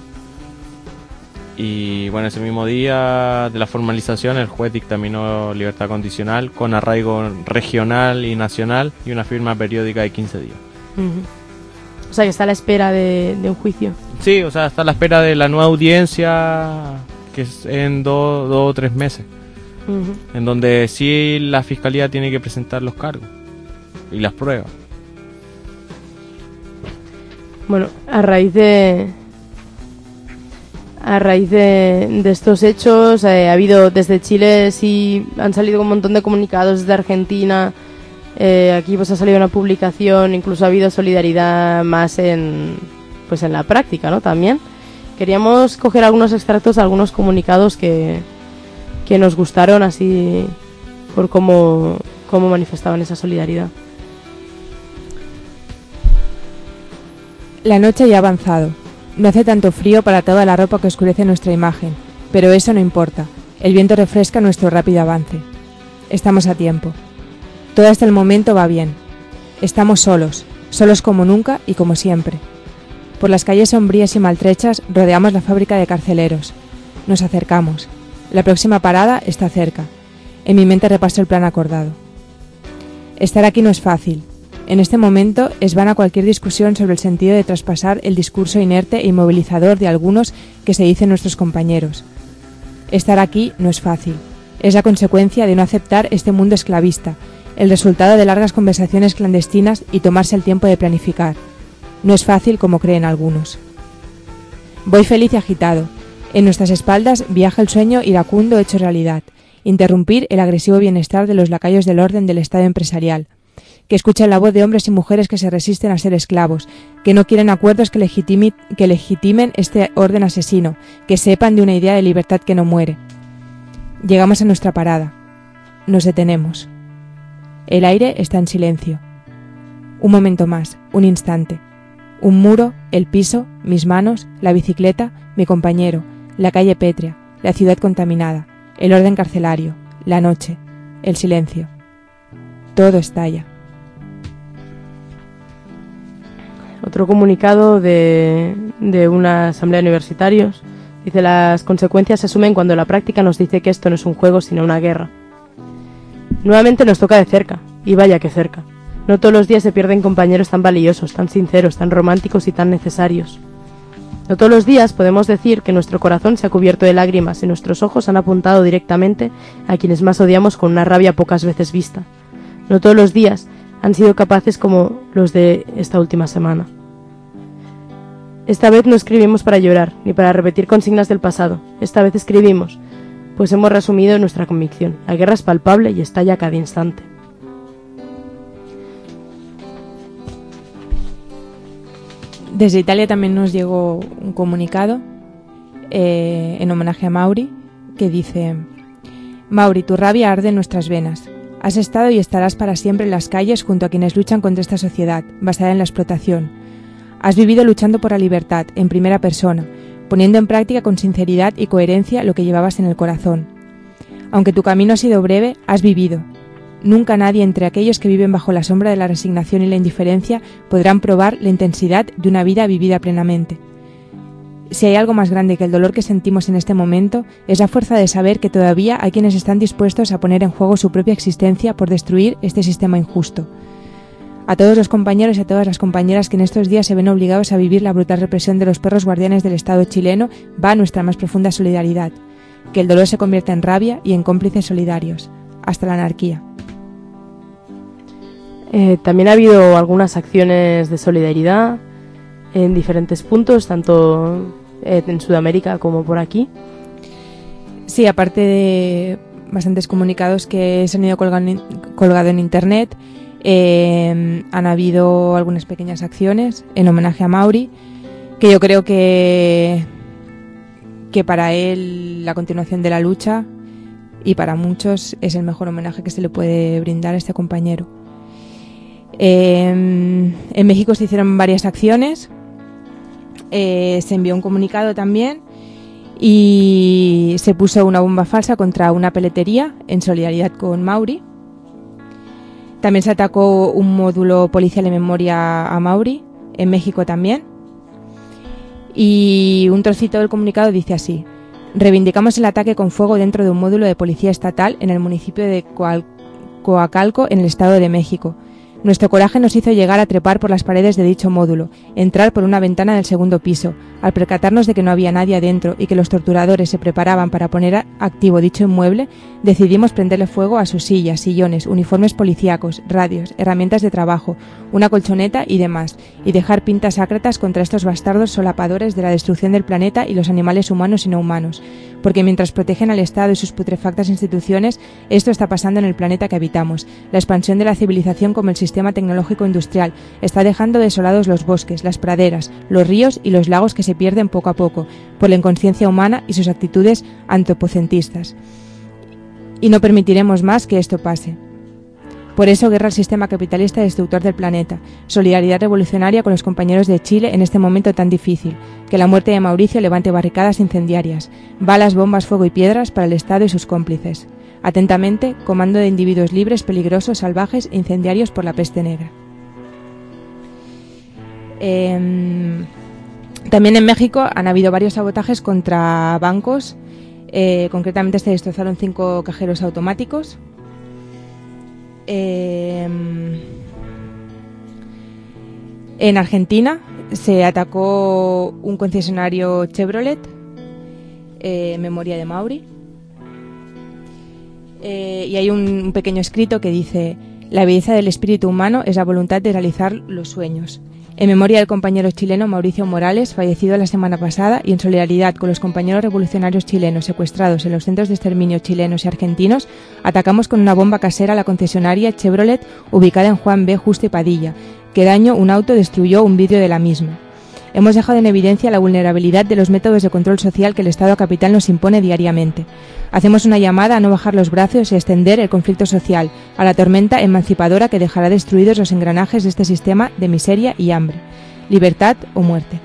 Y bueno, ese mismo día de la formalización, el juez dictaminó libertad condicional con arraigo regional y nacional y una firma periódica de 15 días. O sea, que está a la espera de un juicio. Sí, o sea, está a la espera de la nueva audiencia, que es en 2 o 3 meses. En donde sí la fiscalía tiene que presentar los cargos y las pruebas. Bueno, a raíz de estos hechos ha habido desde Chile, sí han salido un montón de comunicados, desde Argentina, aquí pues ha salido una publicación, incluso ha habido solidaridad más en la práctica, ¿no? También queríamos coger algunos extractos, algunos comunicados que que nos gustaron así por cómo manifestaban esa solidaridad. La noche ya ha avanzado. No hace tanto frío para toda la ropa que oscurece nuestra imagen, pero eso no importa. El viento refresca nuestro rápido avance. Estamos a tiempo. Todo hasta el momento va bien. Estamos solos como nunca y como siempre. Por las calles sombrías y maltrechas rodeamos la fábrica de carceleros. Nos acercamos. La próxima parada está cerca. En mi mente repaso el plan acordado. Estar aquí no es fácil. En este momento es vana cualquier discusión sobre el sentido de traspasar el discurso inerte e inmovilizador de algunos que se dicen nuestros compañeros. Estar aquí no es fácil. Es la consecuencia de no aceptar este mundo esclavista, el resultado de largas conversaciones clandestinas y tomarse el tiempo de planificar. No es fácil como creen algunos. Voy feliz y agitado. En nuestras espaldas viaja el sueño iracundo hecho realidad, interrumpir el agresivo bienestar de los lacayos del orden del Estado empresarial, que escuchan la voz de hombres y mujeres que se resisten a ser esclavos, que no quieren acuerdos que legitimen este orden asesino, que sepan de una idea de libertad que no muere. Llegamos a nuestra parada. Nos detenemos. El aire está en silencio. Un momento más, un instante. Un muro, el piso, mis manos, la bicicleta, mi compañero, la calle pétrea, la ciudad contaminada, el orden carcelario, la noche, el silencio. Todo estalla. Otro comunicado de una asamblea de universitarios dice: las consecuencias se asumen cuando la práctica nos dice que esto no es un juego sino una guerra. Nuevamente nos toca de cerca, y vaya que cerca. No todos los días se pierden compañeros tan valiosos, tan sinceros, tan románticos y tan necesarios. No todos los días podemos decir que nuestro corazón se ha cubierto de lágrimas y nuestros ojos han apuntado directamente a quienes más odiamos con una rabia pocas veces vista. No todos los días han sido capaces como los de esta última semana. Esta vez no escribimos para llorar, ni para repetir consignas del pasado. Esta vez escribimos, pues hemos resumido nuestra convicción. La guerra es palpable y estalla a cada instante. Desde Italia también nos llegó un comunicado en homenaje a Mauri, que dice: Mauri, tu rabia arde en nuestras venas. Has estado y estarás para siempre en las calles junto a quienes luchan contra esta sociedad, basada en la explotación. Has vivido luchando por la libertad, en primera persona, poniendo en práctica con sinceridad y coherencia lo que llevabas en el corazón. Aunque tu camino ha sido breve, has vivido. Nunca nadie entre aquellos que viven bajo la sombra de la resignación y la indiferencia podrán probar la intensidad de una vida vivida plenamente. Si hay algo más grande que el dolor que sentimos en este momento, es la fuerza de saber que todavía hay quienes están dispuestos a poner en juego su propia existencia por destruir este sistema injusto. A todos los compañeros y a todas las compañeras que en estos días se ven obligados a vivir la brutal represión de los perros guardianes del Estado chileno, va nuestra más profunda solidaridad. Que el dolor se convierta en rabia y en cómplices solidarios. Hasta la anarquía. También ha habido algunas acciones de solidaridad en diferentes puntos, tanto en Sudamérica como por aquí. Sí, aparte de bastantes comunicados que se han ido colgado en internet, han habido algunas pequeñas acciones en homenaje a Mauri, que yo creo que para él la continuación de la lucha y para muchos es el mejor homenaje que se le puede brindar a este compañero. En México se hicieron varias acciones, se envió un comunicado también y se puso una bomba falsa contra una peletería en solidaridad con Mauri. También se atacó un módulo policial en memoria a Mauri, en México también. Y un trocito del comunicado dice así: reivindicamos el ataque con fuego dentro de un módulo de policía estatal en el municipio de Coacalco, en el Estado de México. Nuestro coraje nos hizo llegar a trepar por las paredes de dicho módulo, entrar por una ventana del segundo piso. Al percatarnos de que no había nadie adentro y que los torturadores se preparaban para poner activo dicho inmueble, decidimos prenderle fuego a sus sillas, sillones, uniformes policíacos, radios, herramientas de trabajo, una colchoneta y demás, y dejar pintas ácratas contra estos bastardos solapadores de la destrucción del planeta y los animales humanos y no humanos. Porque mientras protegen al Estado y sus putrefactas instituciones, esto está pasando en el planeta que habitamos. La expansión de la civilización como el sistema tecnológico industrial está dejando desolados los bosques, las praderas, los ríos y los lagos que se pierden poco a poco por la inconsciencia humana y sus actitudes antropocentistas. y no permitiremos más que esto pase. Por eso, guerra al sistema capitalista destructor del planeta, solidaridad revolucionaria con los compañeros de Chile en este momento tan difícil, que la muerte de Mauricio levante barricadas incendiarias, balas, bombas, fuego y piedras para el Estado y sus cómplices. Atentamente, comando de individuos libres, peligrosos, salvajes e incendiarios por la peste negra. También en México han habido varios sabotajes contra bancos. Concretamente se destrozaron 5 cajeros automáticos. En Argentina se atacó un concesionario Chevrolet, memoria de Mauri. Y hay un pequeño escrito que dice: la belleza del espíritu humano es la voluntad de realizar los sueños. En memoria del compañero chileno Mauricio Morales, fallecido la semana pasada, y en solidaridad con los compañeros revolucionarios chilenos secuestrados en los centros de exterminio chilenos y argentinos, atacamos con una bomba casera la concesionaria Chevrolet ubicada en Juan B. Justo y Padilla, que daño un auto destruyó un vidrio de la misma. Hemos dejado en evidencia la vulnerabilidad de los métodos de control social que el Estado capital nos impone diariamente. Hacemos una llamada a no bajar los brazos y extender el conflicto social, a la tormenta emancipadora que dejará destruidos los engranajes de este sistema de miseria y hambre. Libertad o muerte.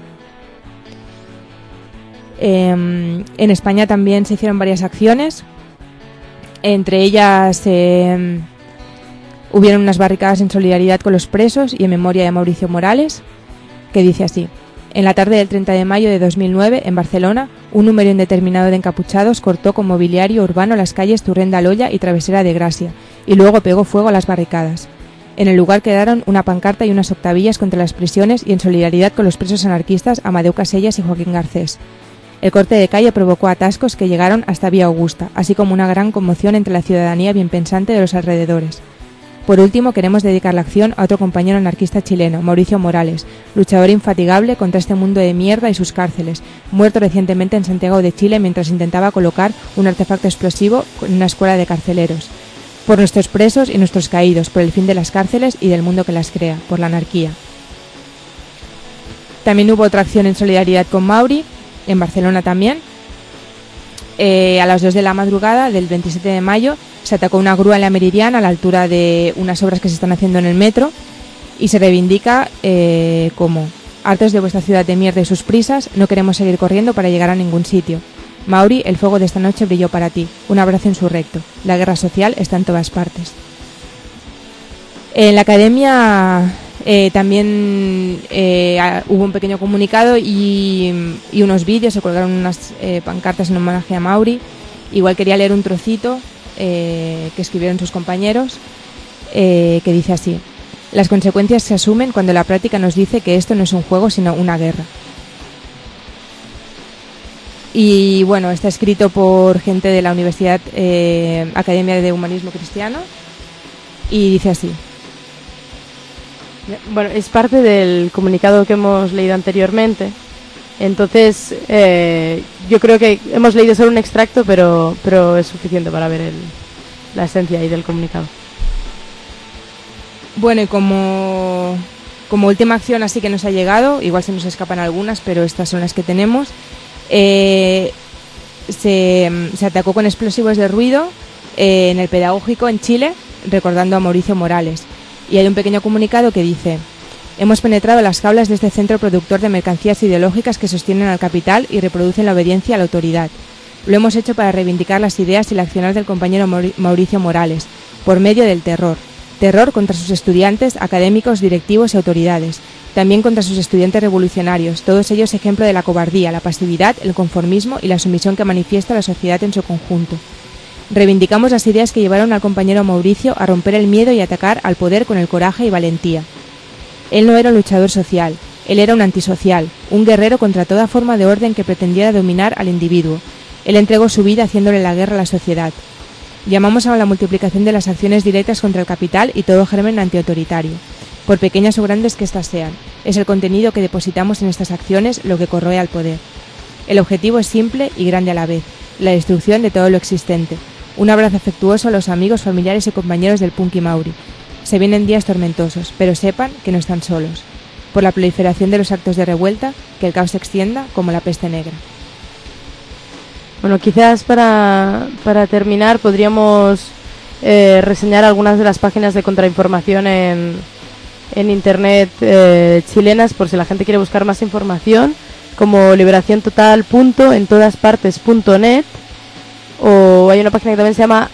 En España también se hicieron varias acciones. Entre ellas hubieron unas barricadas en solidaridad con los presos y en memoria de Mauricio Morales, que dice así: en la tarde del 30 de mayo de 2009, en Barcelona, un número indeterminado de encapuchados cortó con mobiliario urbano las calles Turrenda Loya y Travesera de Gracia, y luego pegó fuego a las barricadas. En el lugar quedaron una pancarta y unas octavillas contra las prisiones y en solidaridad con los presos anarquistas Amadeu Casellas y Joaquín Garcés. El corte de calle provocó atascos que llegaron hasta Vía Augusta, así como una gran conmoción entre la ciudadanía bienpensante de los alrededores. Por último, queremos dedicar la acción a otro compañero anarquista chileno, Mauricio Morales, luchador infatigable contra este mundo de mierda y sus cárceles, muerto recientemente en Santiago de Chile mientras intentaba colocar un artefacto explosivo en una escuela de carceleros. Por nuestros presos y nuestros caídos, por el fin de las cárceles y del mundo que las crea, por la anarquía. También hubo otra acción en solidaridad con Mauri, en Barcelona también. A las 2 de la madrugada del 27 de mayo se atacó una grúa en la Meridiana a la altura de unas obras que se están haciendo en el metro y se reivindica como: hartos de vuestra ciudad de mierda y sus prisas, no queremos seguir corriendo para llegar a ningún sitio. Mauri, el fuego de esta noche brilló para ti. Un abrazo insurrecto. La guerra social está en todas partes. En la academia también hubo un pequeño comunicado y unos vídeos, se colgaron unas pancartas en homenaje a Mauri. Igual quería leer un trocito que escribieron sus compañeros, que dice así: las consecuencias se asumen cuando la práctica nos dice que esto no es un juego sino una guerra. Y bueno, está escrito por gente de la Universidad Academia de Humanismo Cristiano y dice así. Bueno, es parte del comunicado que hemos leído anteriormente. Entonces, yo creo que hemos leído solo un extracto, pero es suficiente para ver la esencia ahí del comunicado. Bueno, y como última acción así que nos ha llegado, igual se nos escapan algunas, pero estas son las que tenemos. Se atacó con explosivos de ruido en el Pedagógico en Chile, recordando a Mauricio Morales. Y hay un pequeño comunicado que dice: hemos penetrado las jaulas de este centro productor de mercancías ideológicas que sostienen al capital y reproducen la obediencia a la autoridad. Lo hemos hecho para reivindicar las ideas y el accionar del compañero Mauricio Morales, por medio del terror. Terror contra sus estudiantes, académicos, directivos y autoridades. También contra sus estudiantes revolucionarios, todos ellos ejemplo de la cobardía, la pasividad, el conformismo y la sumisión que manifiesta la sociedad en su conjunto. Reivindicamos las ideas que llevaron al compañero Mauricio a romper el miedo y atacar al poder con el coraje y valentía. Él no era un luchador social, él era un antisocial, un guerrero contra toda forma de orden que pretendiera dominar al individuo. Él entregó su vida haciéndole la guerra a la sociedad. Llamamos a la multiplicación de las acciones directas contra el capital y todo germen antiautoritario, por pequeñas o grandes que éstas sean. Es el contenido que depositamos en estas acciones lo que corroe al poder. El objetivo es simple y grande a la vez, la destrucción de todo lo existente. Un abrazo afectuoso a los amigos, familiares y compañeros del Punky Mauri. Se vienen días tormentosos, pero sepan que no están solos. Por la proliferación de los actos de revuelta, que el caos se extienda como la peste negra. Bueno, quizás para terminar podríamos reseñar algunas de las páginas de contrainformación en internet chilenas, por si la gente quiere buscar más información, como liberaciontotal.entodaspartes.net, o hay una página que también se llama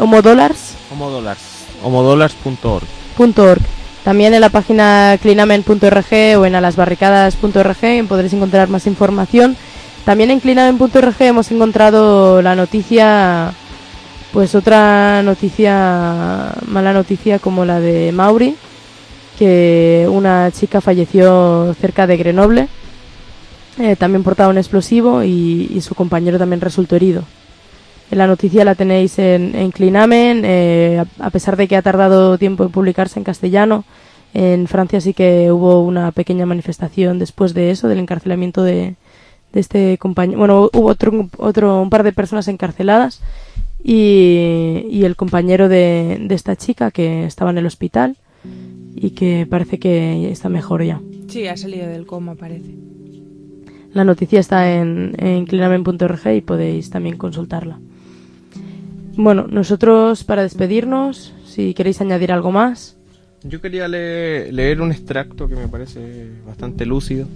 homodolars.org. También en la página clinamen.org o en alasbarricadas.org podréis encontrar más información. También en clinamen.org hemos encontrado la noticia, pues otra noticia, mala noticia como la de Mauri, que una chica falleció cerca de Grenoble, también portaba un explosivo y su compañero también resultó herido. La noticia la tenéis en Clinamen, a pesar de que ha tardado tiempo en publicarse en castellano. En Francia sí que hubo una pequeña manifestación después de eso, del encarcelamiento de este compañero. Bueno, hubo un par de personas encarceladas y el compañero de esta chica que estaba en el hospital y que parece que está mejor ya. Sí, ha salido del coma, parece. La noticia está en clinamen.org y podéis también consultarla. Bueno, nosotros para despedirnos, si queréis añadir algo más. Yo quería leer un extracto que me parece bastante lúcido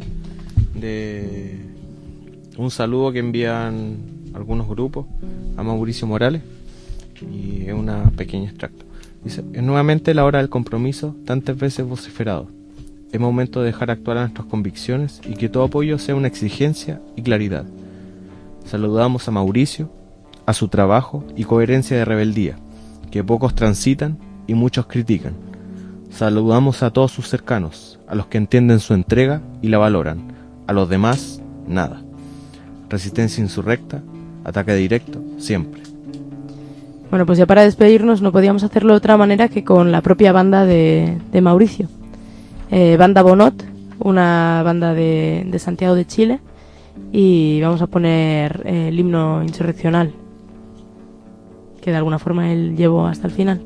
de un saludo que envían algunos grupos a Mauricio Morales, y es una pequeña extracto. Dice: es nuevamente la hora del compromiso tantas veces vociferado. Es momento de dejar actuar a nuestras convicciones y que todo apoyo sea una exigencia y claridad. Saludamos a Mauricio, a su trabajo y coherencia de rebeldía, que pocos transitan y muchos critican. Saludamos a todos sus cercanos, a los que entienden su entrega y la valoran, a los demás, nada. Resistencia insurrecta, ataque directo, siempre. Bueno, pues ya para despedirnos no podíamos hacerlo de otra manera que con la propia banda de Mauricio. Banda Bonot, una banda de Santiago de Chile, y vamos a poner el himno insurreccional, que de alguna forma él llevó hasta el final.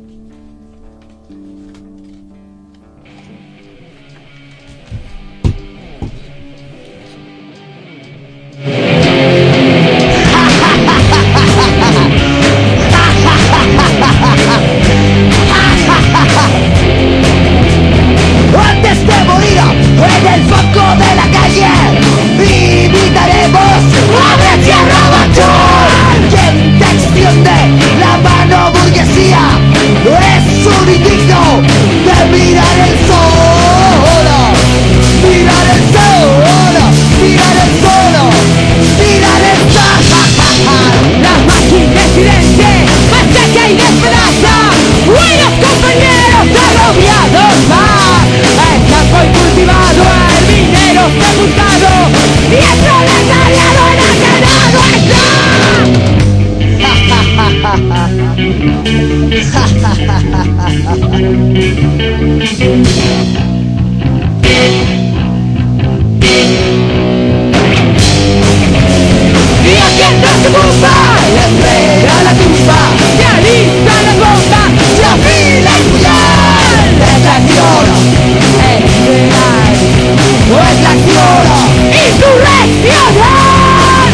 Antes de morir en el foco de la calle, invitaremos a Tierra Mayor. Quien te extiende la mano, burguesía, es un indigno de mirar el sol. Mirar el sol, mirar el sol, mirar el sol. La máquina es silencio, ataca y despedaza. Buenos compañeros agobiados más. El campo incultivado, el minero sepultado y el proletariado enajenado está. Y a quien no se ocupa, le espera la tumba, se alista la bomba, se afila el puñal. Es la acción, es ideal, no es la acción insurreccional.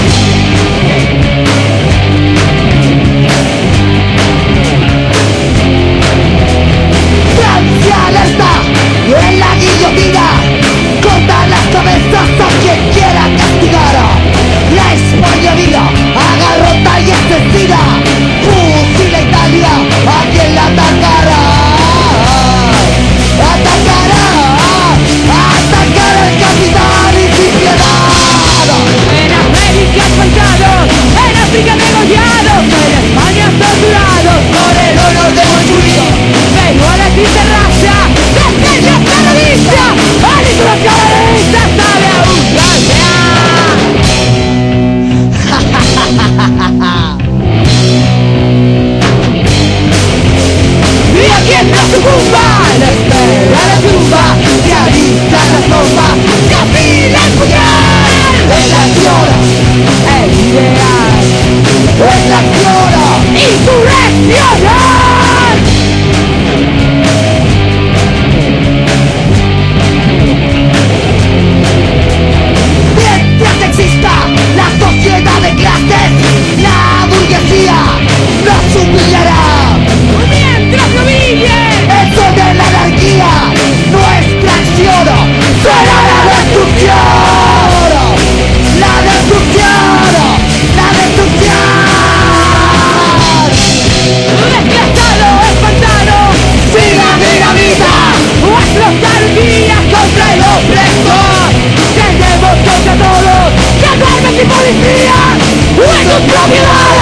Francia alerta en la guillotina, corta las cabezas a quien quiera castigar. La españolía agarrota y asesina, fusila Italia a quien la atacará. Atacará, atacará el capital y sin piedad. En América espantados, en África degollados, en España torturados por el honor de Montjuicio. Pero a la quinta raza, desde la terrorista, a ninguna terrorista sabe aún cambiar. Y a quien no se ocupa, le espera la tumba, se alistan las bombas, se afila el puñal. Es la acción, es ideal, es la acción insurreccional. Mientras exista la sociedad de clases, policía, en tus propiedades.